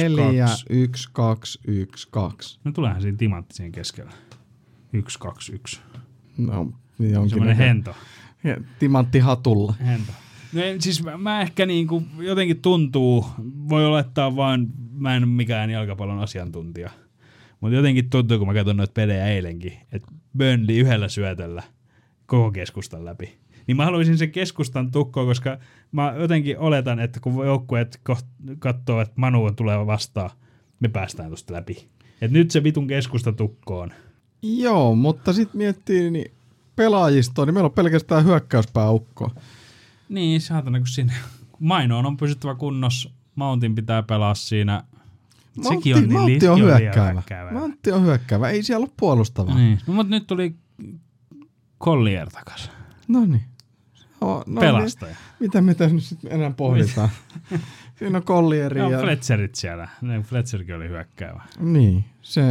No tuleehan siinä timantti siihen keskellä. 1-2-1. No, semmoinen hento. Timantti hatulla. Hento. No, siis mä ehkä niinku jotenkin tuntuu, voi olettaa vaan, mä en ole mikään jalkapallon asiantuntija, mutta jotenkin tuntuu, kun mä katson noita pelejä eilenkin, että Burnley 1 syötöllä koko keskustan läpi. Niin mä haluaisin sen keskustan tukkoon, koska mä jotenkin oletan, että kun joukkueet katsoo, että Manu on tuleva vastaan, me päästään tuosta läpi. Et nyt se vitun keskusta tukkoon. Joo, mutta sitten miettii niin pelaajistoa, niin meillä on pelkästään hyökkäyspääukko. Niin, saatana, kun siinä Mainoon on pysyttävä kunnossa, Mountin pitää pelaa siinä. Sekin on Mountti on hyökkäävä. Mountti on hyökkäävä, ei siellä ole puolustavaa. Niin. No, mutta nyt tuli Collier takas. Noniin. Pelastaja. Mitä me tässä nyt sitten enää pohditaan? Siinä on Collieri. Ja Fletcherit siellä. Fletcherkin oli hyökkäävä. Niin, se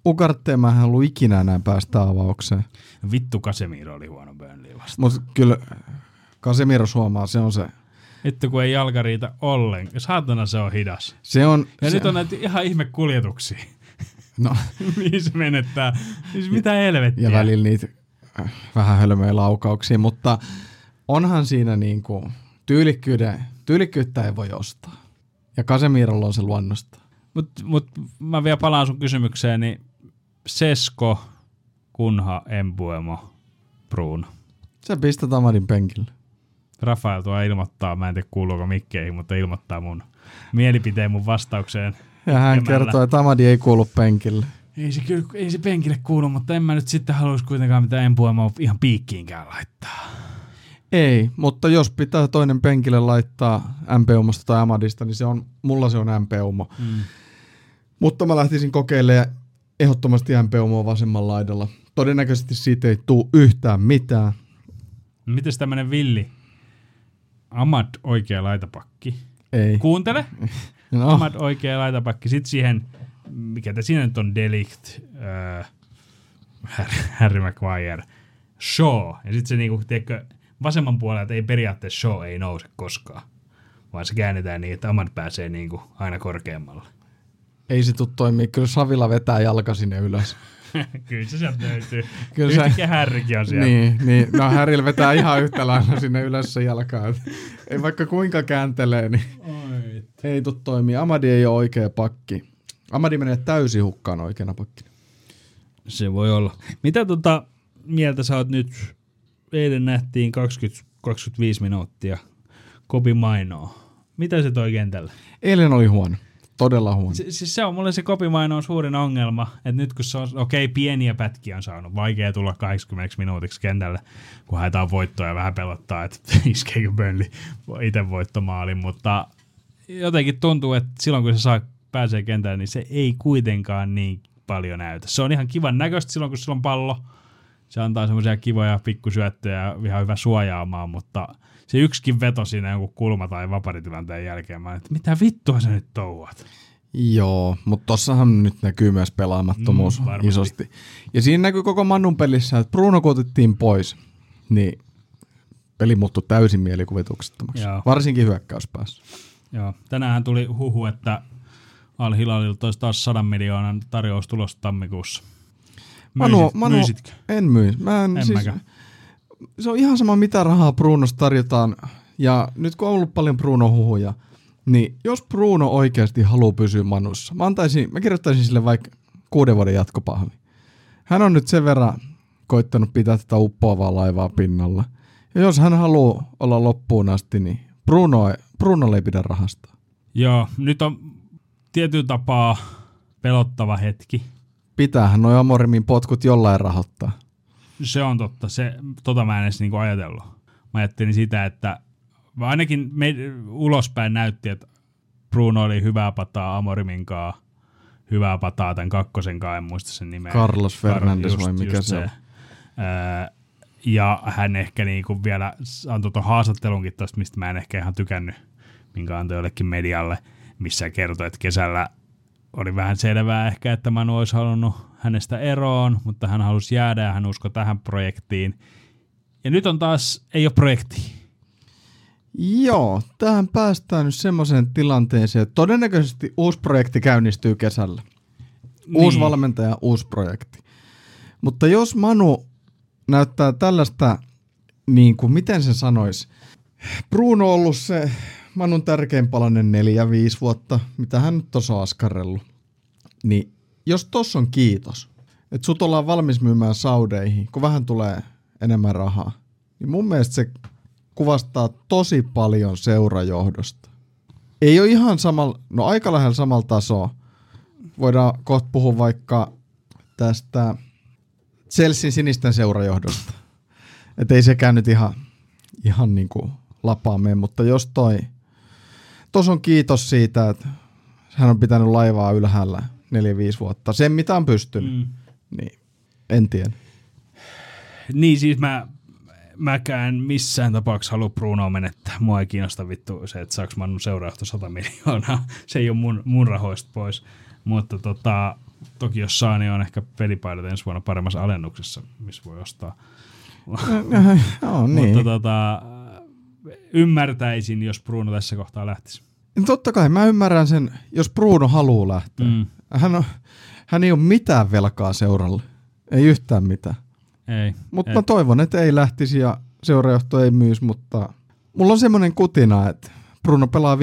Ugarteen mä en halua ikinä enää päästä avaukseen. Vittu Casemiro oli huono Burnley vastaan. Mutta kyllä Casemiro suomaa, se on se. Vittu kun ei jalka riitä ollenkaan. Saatana se on hidas. Se on, ja nyt on näitä ihan ihme kuljetuksia. No. Mihin se menettää? Mitä helvettiä? Ja välillä niitä vähän hölmöjä laukauksia, mutta onhan siinä niinku tyylikkyyttä ei voi ostaa. Ja Casemirolla on se luonnosta. Mut mä vielä palaan sun kysymykseen, niin Sesko, Kunha, Embuemo, Bruno. Sä pistät Amadin penkille. Rafael tuo ilmoittaa, mä en tiedä kuuluuko mikkeihin, mutta ilmoittaa mun mielipiteen mun vastaukseen. Ja hän kertoo, että Amadi ei kuulu penkille. Ei se penkille kuulu, mutta en mä nyt sitten haluaisi kuitenkaan mitään Embuemoa ihan piikkiinkään laittaa. Ei, mutta jos pitää toinen penkille laittaa MPUmosta tai Amadista, niin mulla se on MPUmo. Mutta mä lähtisin kokeilemaan ehdottomasti MPUmoa vasemmalla laidalla. Todennäköisesti siitä ei tule yhtään mitään. Mites tämmönen villi? Amad oikea laitapakki. Ei. Kuuntele. No. Amad oikea laitapakki. Sitten siihen, mikä siinä nyt on, Delict, Harry Maguire, Shaw. Ja sitten se niinku, tiedätkö, vasemman puolelta ei periaatteessa Shaw ei nouse koskaan, vaan se käännetään niin, että Amad pääsee niinku aina korkeammalle. Ei se tule toimia. Kyllä Savila vetää jalka sinne ylös. Kyllä se sieltä löytyy. Yhtäkkiä Härrikin on siellä. Niin. No Härrillä vetää ihan yhtä lailla sinne ylös se jalkaa. Ei vaikka kuinka kääntelee, niin ei tule toimia. Amadi ei ole oikea pakki. Amadi menee täysin hukkaan oikeana pakkina. Se voi olla. Mitä mieltä sä oot nyt? Eilen nähtiin 20-25 minuuttia Kobi Mainoa. Mitä se toi kentällä? Eilen oli huono. Todella huono. Siis se on mulle se Kobi Mainon suurin ongelma, että nyt kun se on, pieniä pätkiä on saanut, vaikea tulla 80 minuutiksi kentälle, kun haetaan voittoa ja vähän pelottaa, että iskeekö Burnley itse voittomaalin, mutta jotenkin tuntuu, että silloin kun se pääsee kentälle, niin se ei kuitenkaan niin paljon näytä. Se on ihan kivan näköistä silloin, kun sillä on pallo. Se antaa semmoisia kivoja pikkusyöttöjä ja ihan hyvä suojaamaan, mutta se yksikin veto siinä joku kulma- tai vaparitilanteen jälkeen, mä että mitä vittua sä nyt touhuat? Joo, mutta tossahan nyt näkyy myös pelaamattomuus isosti. Ja siinä näkyy koko Mannun pelissä, että Bruno kun otettiin pois, niin peli muuttui täysin mielikuvituksettomaksi. Joo. Varsinkin hyökkäyspäässä. Joo, tänään tuli huhu, että Al Hilalilta olisi taas 100 miljoonan tarjous tulossa tammikuussa. Manu, myisitkö? En myy. Se on ihan sama, mitä rahaa Brunosta tarjotaan. Ja nyt kun on ollut paljon Bruno-huhuja, niin jos Bruno oikeasti haluaa pysyä Manussa, mä kirjoittaisin sille vaikka 6 vuoden jatkopahvi. Hän on nyt sen verran koittanut pitää tätä uppoavaa laivaa pinnalla. Ja jos hän haluaa olla loppuun asti, niin Brunolle ei pidä rahastaa. Joo, nyt on tietyllä tapaa pelottava hetki. Pitäähän noi Amorimin potkut jollain rahoittaa. Se on totta. Mä en edes niinku ajatellut. Mä ajattelin sitä, että ainakin ulospäin näytti, että Bruno oli hyvää pataa Amoriminkaan, hyvää pataa tämän kakkosenkaan, en muista sen nimeä. Carlos Fernandes vai mikä se on. Ja hän ehkä niinku vielä antoi tuon haastattelunkin tosta, mistä mä en ehkä ihan tykännyt, minkä antoi jollekin medialle, missä kertoi, että kesällä oli vähän selvää ehkä, että Manu olisi halunnut hänestä eroon, mutta hän halusi jäädä ja hän uskoi tähän projektiin. Ja nyt on taas, ei ole projektia. Joo, tähän päästään nyt semmoiseen tilanteeseen, että todennäköisesti uusi projekti käynnistyy kesällä. Uusi valmentaja, uusi projekti. Mutta jos Manu näyttää tällaista, niin kuin miten se sanoisi, Bruno on ollut se Manun tärkein palanen 4-5 vuotta, mitä hän nyt tuossa on askarrellut. Niin jos tossa on kiitos, että sut ollaan valmis myymään saudeihin, kun vähän tulee enemmän rahaa, niin mun mielestä se kuvastaa tosi paljon seurajohdosta. Ei ole ihan aika lähellä samalla tasoa. Voidaan kohta puhua vaikka tästä Chelsean sinisten seurajohdosta. Että ei sekään nyt ihan niin kuin lapaa mene, mutta jos tuossa on kiitos siitä, että hän on pitänyt laivaa ylhäällä 4-5 vuotta. Sen mitä on pystynyt, niin en tiedä. Niin siis mäkään missään tapauksessa halua Brunoa menettää. Mua ei kiinnosta vittu se, että saaks Mannun seuraajasta 100 miljoonaa. Se ei ole mun rahoista pois. Mutta Toki jos saa, niin on ehkä pelipaidat ensi vuonna paremmassa alennuksessa, missä voi ostaa. Niin. Mutta ymmärtäisin, jos Bruno tässä kohtaa lähtisi. Totta kai mä ymmärrän sen, jos Bruno haluaa lähteä. Hän ei ole mitään velkaa seuralle. Ei yhtään mitään. Mutta mä toivon, että ei lähtisi ja seurajohto ei mutta mulla on semmoinen kutina, että Bruno pelaa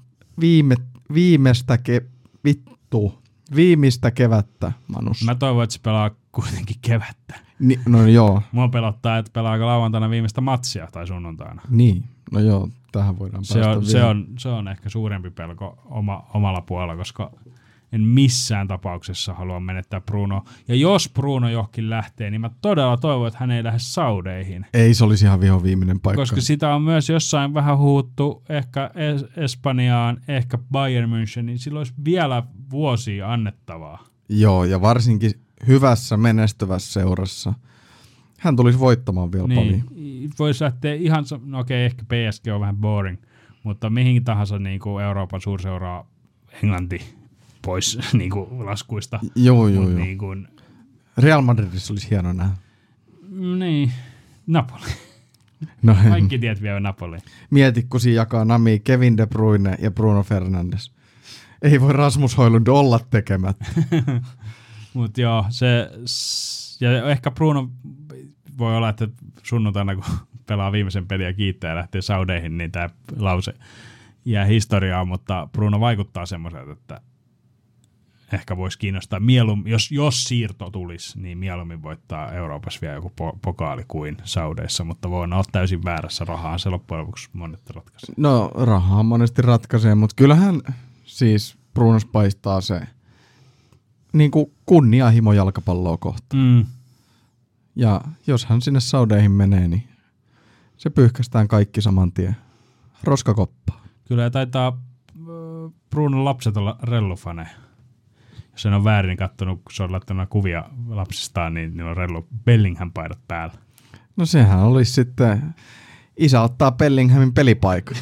viimeistä kevättä Manussa. Mä toivon, että se pelaa kuitenkin kevättä. No joo. Mua pelottaa, että pelaako lauantaina viimeistä matsia tai sunnuntaina. Niin, no joo, tähän voidaan päästä se on ehkä suurempi pelko omalla puolella, koska en missään tapauksessa halua menettää Bruno. Ja jos Bruno johonkin lähtee, niin mä todella toivon, että hän ei lähde Saudeihin. Ei, se olisi ihan vihoviimeinen paikka. Koska sitä on myös jossain vähän huuttu, ehkä Espanjaan, ehkä Bayern München, niin sillä olisi vielä vuosia annettavaa. Joo, ja varsinkin hyvässä menestyvässä seurassa. Hän tulisi voittamaan vielä paljon. Voisi lähteä ihan, no okei, ehkä PSG on vähän boring, mutta mihin tahansa niin kuin Euroopan suurseuraa Englanti pois niin kuin laskuista. Joo. Niin kuin Real Madridissa olisi hieno nähdä. Niin, Napoli. No, kaikki tiet vie Napoli. Mieti, kun siinä jakaa nami Kevin De Bruyne ja Bruno Fernandes. Ei voi Rasmus Højlund olla tekemättä. Mutta joo, ja ehkä Bruno voi olla, että sunnuntaina kun pelaa viimeisen pelin ja kiittää ja lähtee Saudeihin, niin tämä lause jää historiaan, mutta Bruno vaikuttaa semmoiselta, että ehkä voisi kiinnostaa jos siirto tulisi, niin mieluummin voittaa Euroopassa vielä joku pokaali kuin Saudeissa, mutta voi olla täysin väärässä, rahaa se loppujen lopuksi monesti ratkaisee. No rahaa monesti ratkaisee, mutta kyllähän siis Brunos paistaa se niin kuin kunnianhimo jalkapalloa kohtaan. Ja jos hän sinne Saudeihin menee, niin se pyyhkästään kaikki saman tien. Roskakoppaa. Kyllä taitaa Brunon lapset olla rellufaneja. Jos sen on väärin katsonut, kun se on laittanut kuvia lapsistaan, niin ne on rellu Bellingham-paidat päällä. No sehän olisi sitten, isä ottaa Bellinghamin pelipaikan.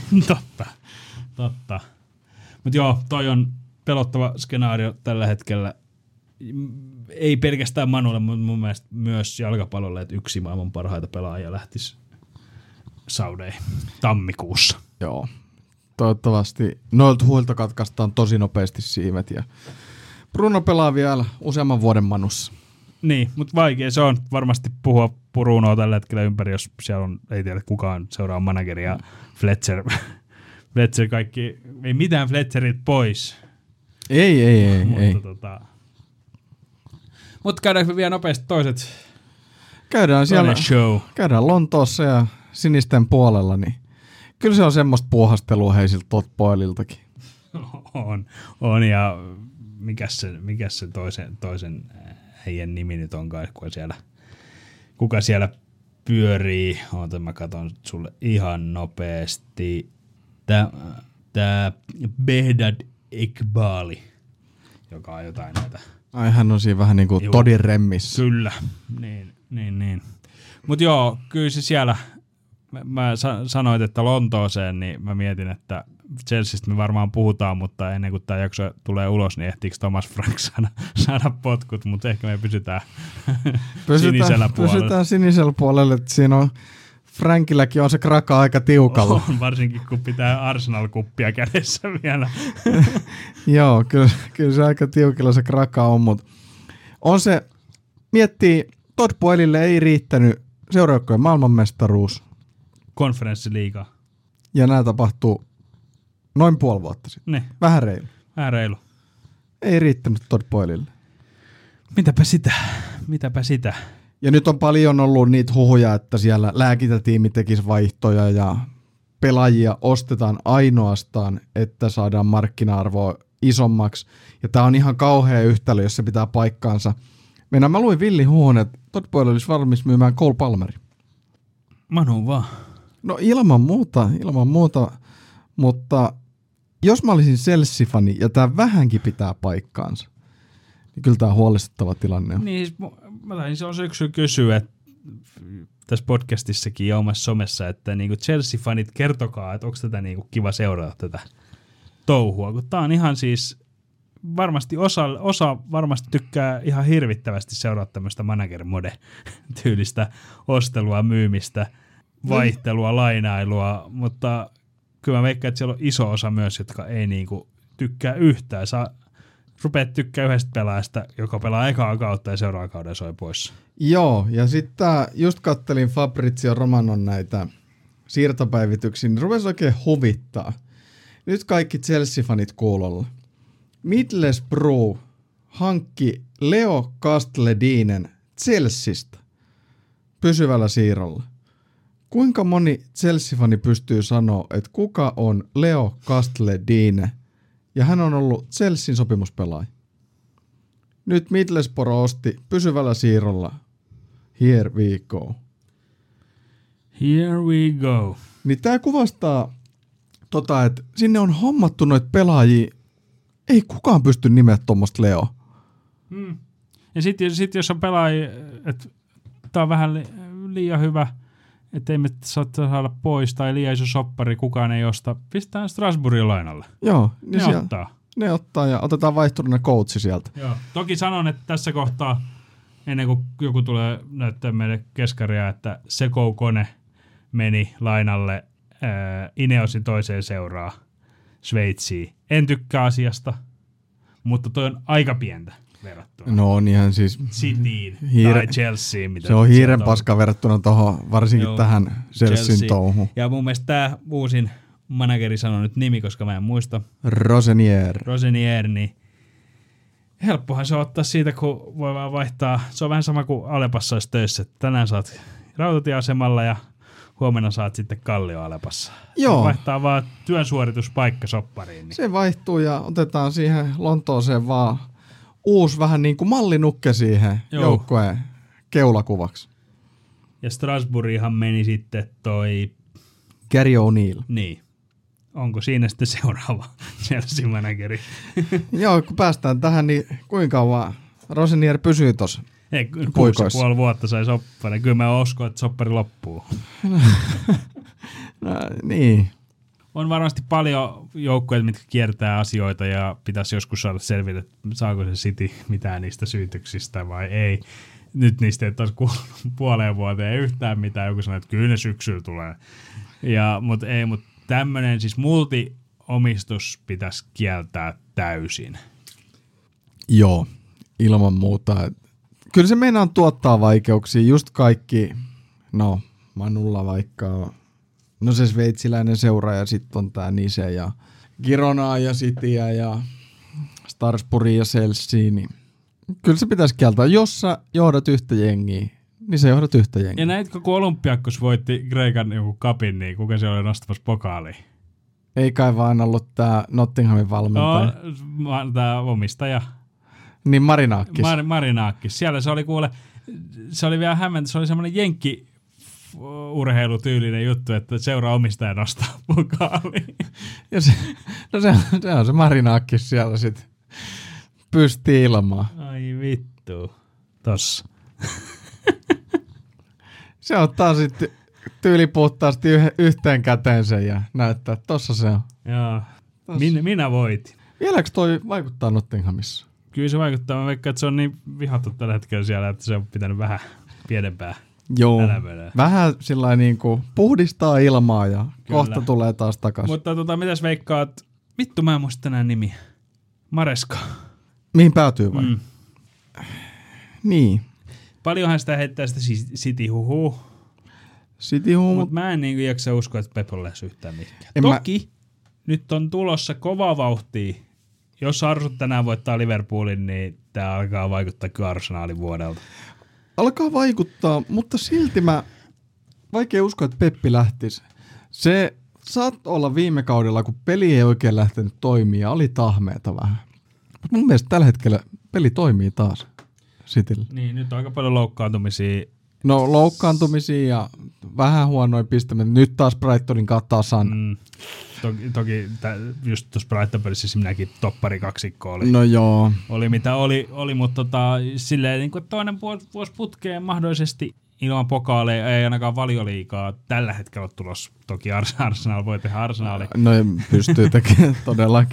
Totta. Mutta joo, toi on pelottava skenaario tällä hetkellä. Ei pelkästään Manulle, mutta mun mielestä myös jalkapallolle, että yksi maailman parhaita pelaajia lähtisi Saudeihin tammikuussa. Joo, toivottavasti noilta huilta katkaistaan tosi nopeasti siivet ja Bruno pelaa vielä useamman vuoden Manussa. Niin, mutta vaikea se on varmasti puhua Brunoa tällä hetkellä ympäri, jos siellä on, ei tiedä kukaan seuraa manageria, Fletcher kaikki, ei mitään Fletcherit pois. Ei. Mutta käydäänkö vielä nopeasti toiset? Käydään siellä, käydään Lontoossa ja sinisten puolella, niin kyllä se on semmoista puuhastelua heisiltä Totpoililtakin. On ja mikäs se toisen heidän nimi nyt onkaan, kuka siellä pyörii. Mä katson sulle ihan nopeasti. Tää Behdad Ekbali, joka on jotain näitä. Ai hän on siinä vähän niin kuin Todin remmissä. Kyllä, niin. Mut joo, kyllä se siellä, mä sanoin, että Lontooseen, niin mä mietin, että Chelseasta me varmaan puhutaan, mutta ennen kuin tämä jakso tulee ulos, niin ehtiikö Thomas Frank saada potkut, mutta ehkä me pysytään sinisellä puolella. Pysytään sinisellä puolella, että siinä on Frankilläkin on se kraka aika tiukalla. On, varsinkin kun pitää Arsenal-kuppia kädessä vielä. Joo, kyllä se aika tiukilla se kraka on, mutta on se, miettii, Todd Boehlylle ei riittänyt seurajoukkojen maailmanmestaruus. Konferenssiliiga. Ja nämä tapahtuu noin puoli vuotta sitten. Ne. Vähän reilu. Ei riittänyt Todd Boehlylle. Mitäpä sitä. Ja nyt on paljon ollut niitä huhuja, että siellä lääkintätiimi tekisi vaihtoja ja pelaajia ostetaan ainoastaan, että saadaan markkina-arvoa isommaksi. Ja tää on ihan kauhea yhtälö, jos se pitää paikkaansa. Mä luin villin huhun, että Todd Boehly olisi valmis myymään Cole Palmeri. Manu vaan. No ilman muuta, mutta jos mä olisin Chelsea-fani ja tää vähänkin pitää paikkaansa, niin kyllä tää huolestuttava tilanne on. Niin, mä taisin se on syksy kysyä, että tässä podcastissakin ja omassa somessa, että niinku Chelsea-fanit kertokaa, että onko tätä niinku kiva seurata tätä touhua, kun tää on ihan siis varmasti osa varmasti tykkää ihan hirvittävästi seuraa tämmöistä manager mode-tyylistä ostelua, myymistä, vaihtelua, lainailua, mutta kyllä mä veikkaan, että siellä on iso osa myös, jotka ei niinku tykkää yhtään. Rupeat tykkää yhdestä pelaajasta, joka pelaa ekaa kautta ja seuraavan kauden soi pois. Joo, ja sitten just kattelin Fabrizio Romanon näitä siirtopäivityksiä, niin rupesi oikein huvittaa. Nyt kaikki Chelsea-fanit kuulolla. Middlesbrough hankki Leo Castelldinen Chelseasta pysyvällä siirrolla. Kuinka moni Chelsea-fani pystyy sanoa, että kuka on Leo Castelldine? Ja hän on ollut Chelsean sopimuspelaaja. Nyt Middlesbrough osti pysyvällä siirrolla. Here we go. Here we go. Niin tää kuvastaa että sinne on hommattu noita pelaajia. Ei kukaan pysty nimeä tuommoista Leo. Ja sitten jos on pelaaja, että tää on vähän liian hyvä, että ei me saada pois tai liian iso soppari, kukaan ei osta. Pistetään Strasbourgin lainalle. Joo. Niin ne ottaa ja otetaan vaihturina coachi sieltä. Joo. Toki sanon, että tässä kohtaa, ennen kuin joku tulee näyttää meille keskaria, että Sekou-kone meni lainalle Ineosin toiseen seuraa Sveitsiin. En tykkää asiasta, mutta toi on aika pientä verrattuna. No on ihan siis Cityin tai Chelseain. Se on hiiren paska verrattuna tuohon, varsinkin tähän Chelsean touhuun. Ja mun mielestä tämä uusin manageri sanoi nyt nimi, koska mä en muista. Rosenier, niin helppohan se on ottaa siitä, kun voi vaan vaihtaa. Se on vähän sama kuin Alepassa olisi töissä. Tänään saat rautatieasemalla ja huomenna saat sitten Kallio Alepassa. Joo. Se vaihtaa vaan työn suorituspaikka soppariin. Niin. Se vaihtuu ja otetaan siihen Lontooseen vaan uusi vähän niin kuin mallinukke siihen joukkueen keulakuvaksi. Ja Strasbourgihan meni sitten toi Gary O'Neill. Niin. Onko siinä sitten seuraava Chelsea-manageri? Joo, kun päästään tähän, niin kuinka kauan Rosenier pysyy tuossa? Ei, 6,5 vuotta sai soppari. Kyllä mä uskon, että soppari loppuu. No, niin. On varmasti paljon joukkueita, mitkä kiertää asioita ja pitäisi joskus saada selvitä, että saako se City mitään niistä syytöksistä vai ei. Nyt niistä ei taas kuulunut puoleen vuoteen yhtään mitään. Joku sanoo, että kyllä ne syksyllä tulee. Mutta tämmöinen siis multi-omistus pitäisi kieltää täysin. Joo, ilman muuta. Kyllä se meinaa tuottaa vaikeuksia. Just kaikki, Manulla vaikka, se sveitsiläinen seuraaja, sitten on tää Nise ja Gironaa ja Cityä ja Strasbourgia ja Chelsea, niin kyllä se pitäisi kieltää. Jos sä johdat yhtä jengiä, niin sä johdat yhtä jengiä. Ja näitkö, kun Olympiakos voitti Kreikan joku kapin, niin kuka se oli nostamassa pokaaliin? Ei kai vaan ollut tää Nottinghamin valmentaja. No, tää omistaja. Niin Marinakis. Marinakis. Siellä se oli se oli vielä hämmentä, se oli semmoinen jenkki-urheilutyylinen juttu, että seuraa omistaja nostaa pokaaliin. Ja se on se Marinakis siellä sitten pysti ilmaan. Ai vittu. Tossa. Se ottaa sitten tyylipuhtaasti yhteen käteensä ja näyttää, että tossa se on. Joo. Minä voitin. Vieläkö toi vaikuttaa Nottinghamissa? Kyllä se vaikuttaa. Mä veikkaan, että se on niin vihattu tällä hetkellä siellä, että se on pitänyt vähän pienempää. Joo, vähän sillä niin kuin puhdistaa ilmaa ja kyllä. Kohta tulee taas takaisin. Mutta mitäs veikkaat? Vittu, mä en muista tänään nimiä. Maresca. Mihin päätyy vai? Niin. Paljonhan sitä heittää sitä City-huhuu. Mutta mä en niin jaksa uskoa, että Pep on lähes yhtään mihinkään. Toki nyt on tulossa kova vauhtia. Jos Arsut tänään voittaa Liverpoolin, niin tää alkaa vaikuttaa kyllä Arsenalin vuodelta. Alkaa vaikuttaa, mutta silti vaikea uskoa, että Peppi lähtisi. Se saat olla viime kaudella, kun peli ei oikein lähtenyt toimia, oli tahmeeta vähän. Mutta mun mielestä tällä hetkellä peli toimii taas Cityllä. Niin, nyt on aika paljon loukkaantumisia. No loukkaantumisia ja vähän huonoja pistämiä. Nyt taas Brightonin kanssa tasan. Toki just tuossa Brighton-pelissä minäkin toppari kaksikko oli. No joo. Oli mitä oli mutta silleen niin kuin toinen vuosi putkeen mahdollisesti ilman pokaaleja, ei ainakaan Valioliigaa tällä hetkellä ole tulossa. Toki Arsenal voi tehdä Arsenaali. No pystyy tekemään todellakin.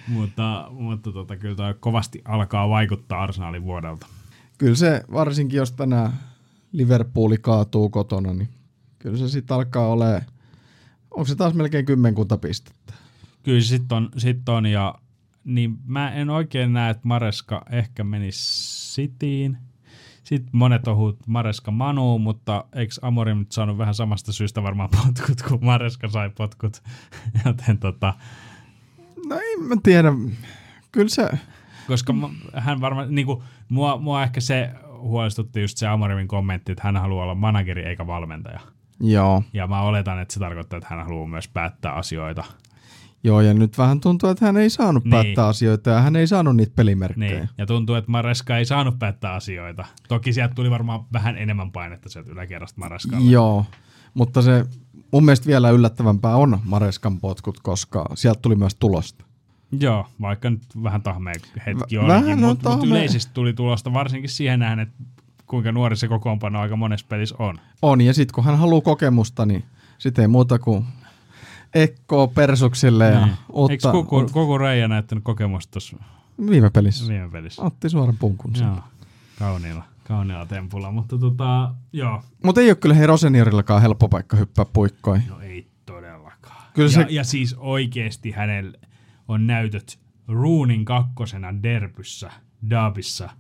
mutta kyllä toi kovasti alkaa vaikuttaa Arsenalin vuodelta. Kyllä se, varsinkin jos tänään Liverpooli kaatuu kotona, niin kyllä se sitten alkaa olemaan, onko se taas melkein 10 pistettä? Kyllä se sitten on ja niin mä en oikein näe, että Maresca ehkä menisi Cityin. Sitten monet ohut Maresca Manuun, mutta eikö Amorim nyt saanut vähän samasta syystä varmaan potkut, kun Maresca sai potkut? Joten No en mä tiedä. Kyllä se... Koska hän varmaan, niinku, mua ehkä se huolestutti just se Amorimin kommentti, että hän haluaa olla manageri eikä valmentaja. Joo. Ja mä oletan, että se tarkoittaa, että hän haluaa myös päättää asioita. Joo, ja nyt vähän tuntuu, että hän ei saanut päättää asioita ja hän ei saanut niitä pelimerkkejä. Niin. Ja tuntuu, että Maresca ei saanut päättää asioita. Toki sieltä tuli varmaan vähän enemmän painetta sieltä yläkerrasta Marescalle. Joo, mutta se mun mielestä vielä yllättävämpää on Marescan potkut, koska sieltä tuli myös tulosta. Joo, vaikka nyt vähän tahmea hetki olikin, mutta yleisesti tuli tulosta varsinkin siihen nähden, että kuinka nuori se kokoonpano aika monessa pelissä on. On, ja sitten kun hän haluaa kokemusta, niin sitten ei muuta kuin ekkoo persuksille. Ja eikö koko Reija näyttänyt kokemusta tuossa viime pelissä? Otti suoran punkun. Joo, kauniilla tempulla, mutta joo. Mutta ei ole kyllä Rosenjorillakaan helppo paikka hyppää puikkoihin. No ei todellakaan. Kyllä ja siis oikeesti hänellä on näytöt Roonin kakkosena Derbyssä,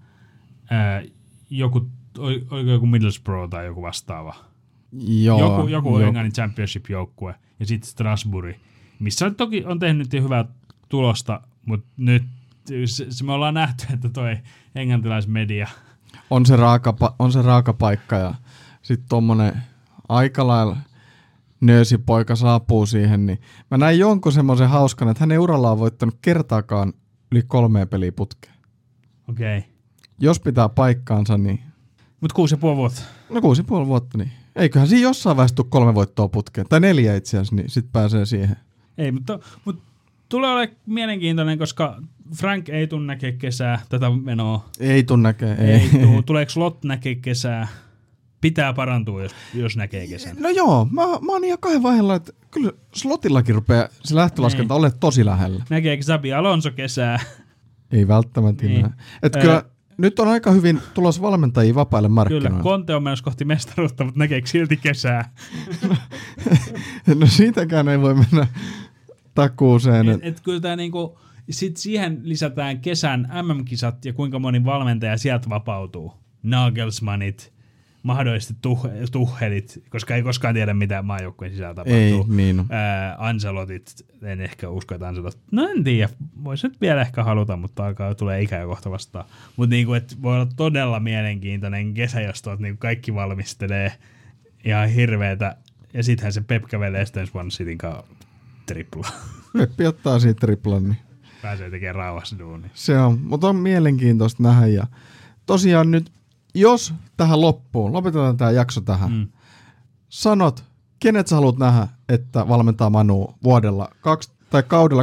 joku Middlesbrough tai joku vastaava. Joo, joku Englannin Championship-joukkue ja sitten Strasbourg, missä toki on tehnyt jo hyvää tulosta, mutta nyt se me ollaan nähty, että toi englantilaismedia on se raaka paikka ja sitten tuommoinen aika lailla nöösipoika saapuu siihen, niin mä näin jonkun semmoisen hauskan, että hän ei urallaan voittanut kertaakaan yli 3 peliä putkeen. Okei. Okay. Jos pitää paikkaansa, niin... Mut 6,5 vuotta. No 6,5 vuotta, niin eiköhän siinä jossain vaiheessa tule 3 voittoa putkeen, tai 4 itse asiassa, niin sit pääsee siihen. Ei, mutta tulee olemaan mielenkiintoinen, koska Frank ei tule näkee kesää tätä menoa. Ei tule näkee, ei. Tuleeko Slot näkee kesää? Pitää parantua, jos näkee kesän. No joo, mä oon ihan 2 vaiheella, että kyllä Slotillakin rupeaa se lähtölaskenta ole tosi lähellä. Näkeekö Xabi Alonso kesää? Ei välttämättä näe. Että kyllä nyt on aika hyvin tulos valmentajia vapaille markkinoille. Kyllä, Conte on menossa kohti mestaruutta, mutta näkeekö silti kesää? No siitäkään ei voi mennä takuuseen. Kyllä tämä niinku, sit siihen lisätään kesän MM-kisat ja kuinka moni valmentaja sieltä vapautuu. Nagelsmannit, mahdollisesti Tuchelit, koska ei koskaan tiedä, mitä maajoukkueen sisällä tapahtuu. Ei, niin. Ancelotit, en ehkä usko, että Ancelot, no en tiedä, voisi nyt vielä ehkä haluta, mutta tulee ikä jo kohta vastaan. Mutta niinku, voi olla todella mielenkiintoinen kesä, jos niinku kaikki valmistelee ihan hirveetä, ja sittenhän se Pep kävelee Stens One Cityn kanssa triplaa. Peppi ottaa siitä triplan, niin pääsee tekemään rauhassa duunia. Se on, mutta on mielenkiintoista nähdä, ja tosiaan nyt jos tähän loppuun, lopetetaan tämä jakso tähän, sanot, kenet sä haluat nähdä, että valmentaa Manu kaudella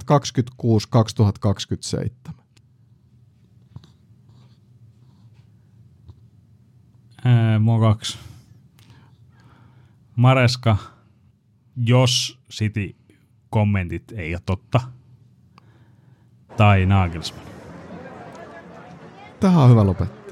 2026-2027? Mua 2. Maresca, jos City-kommentit ei ole totta, tai Nagelsmann. Tähän on hyvä lopettaa.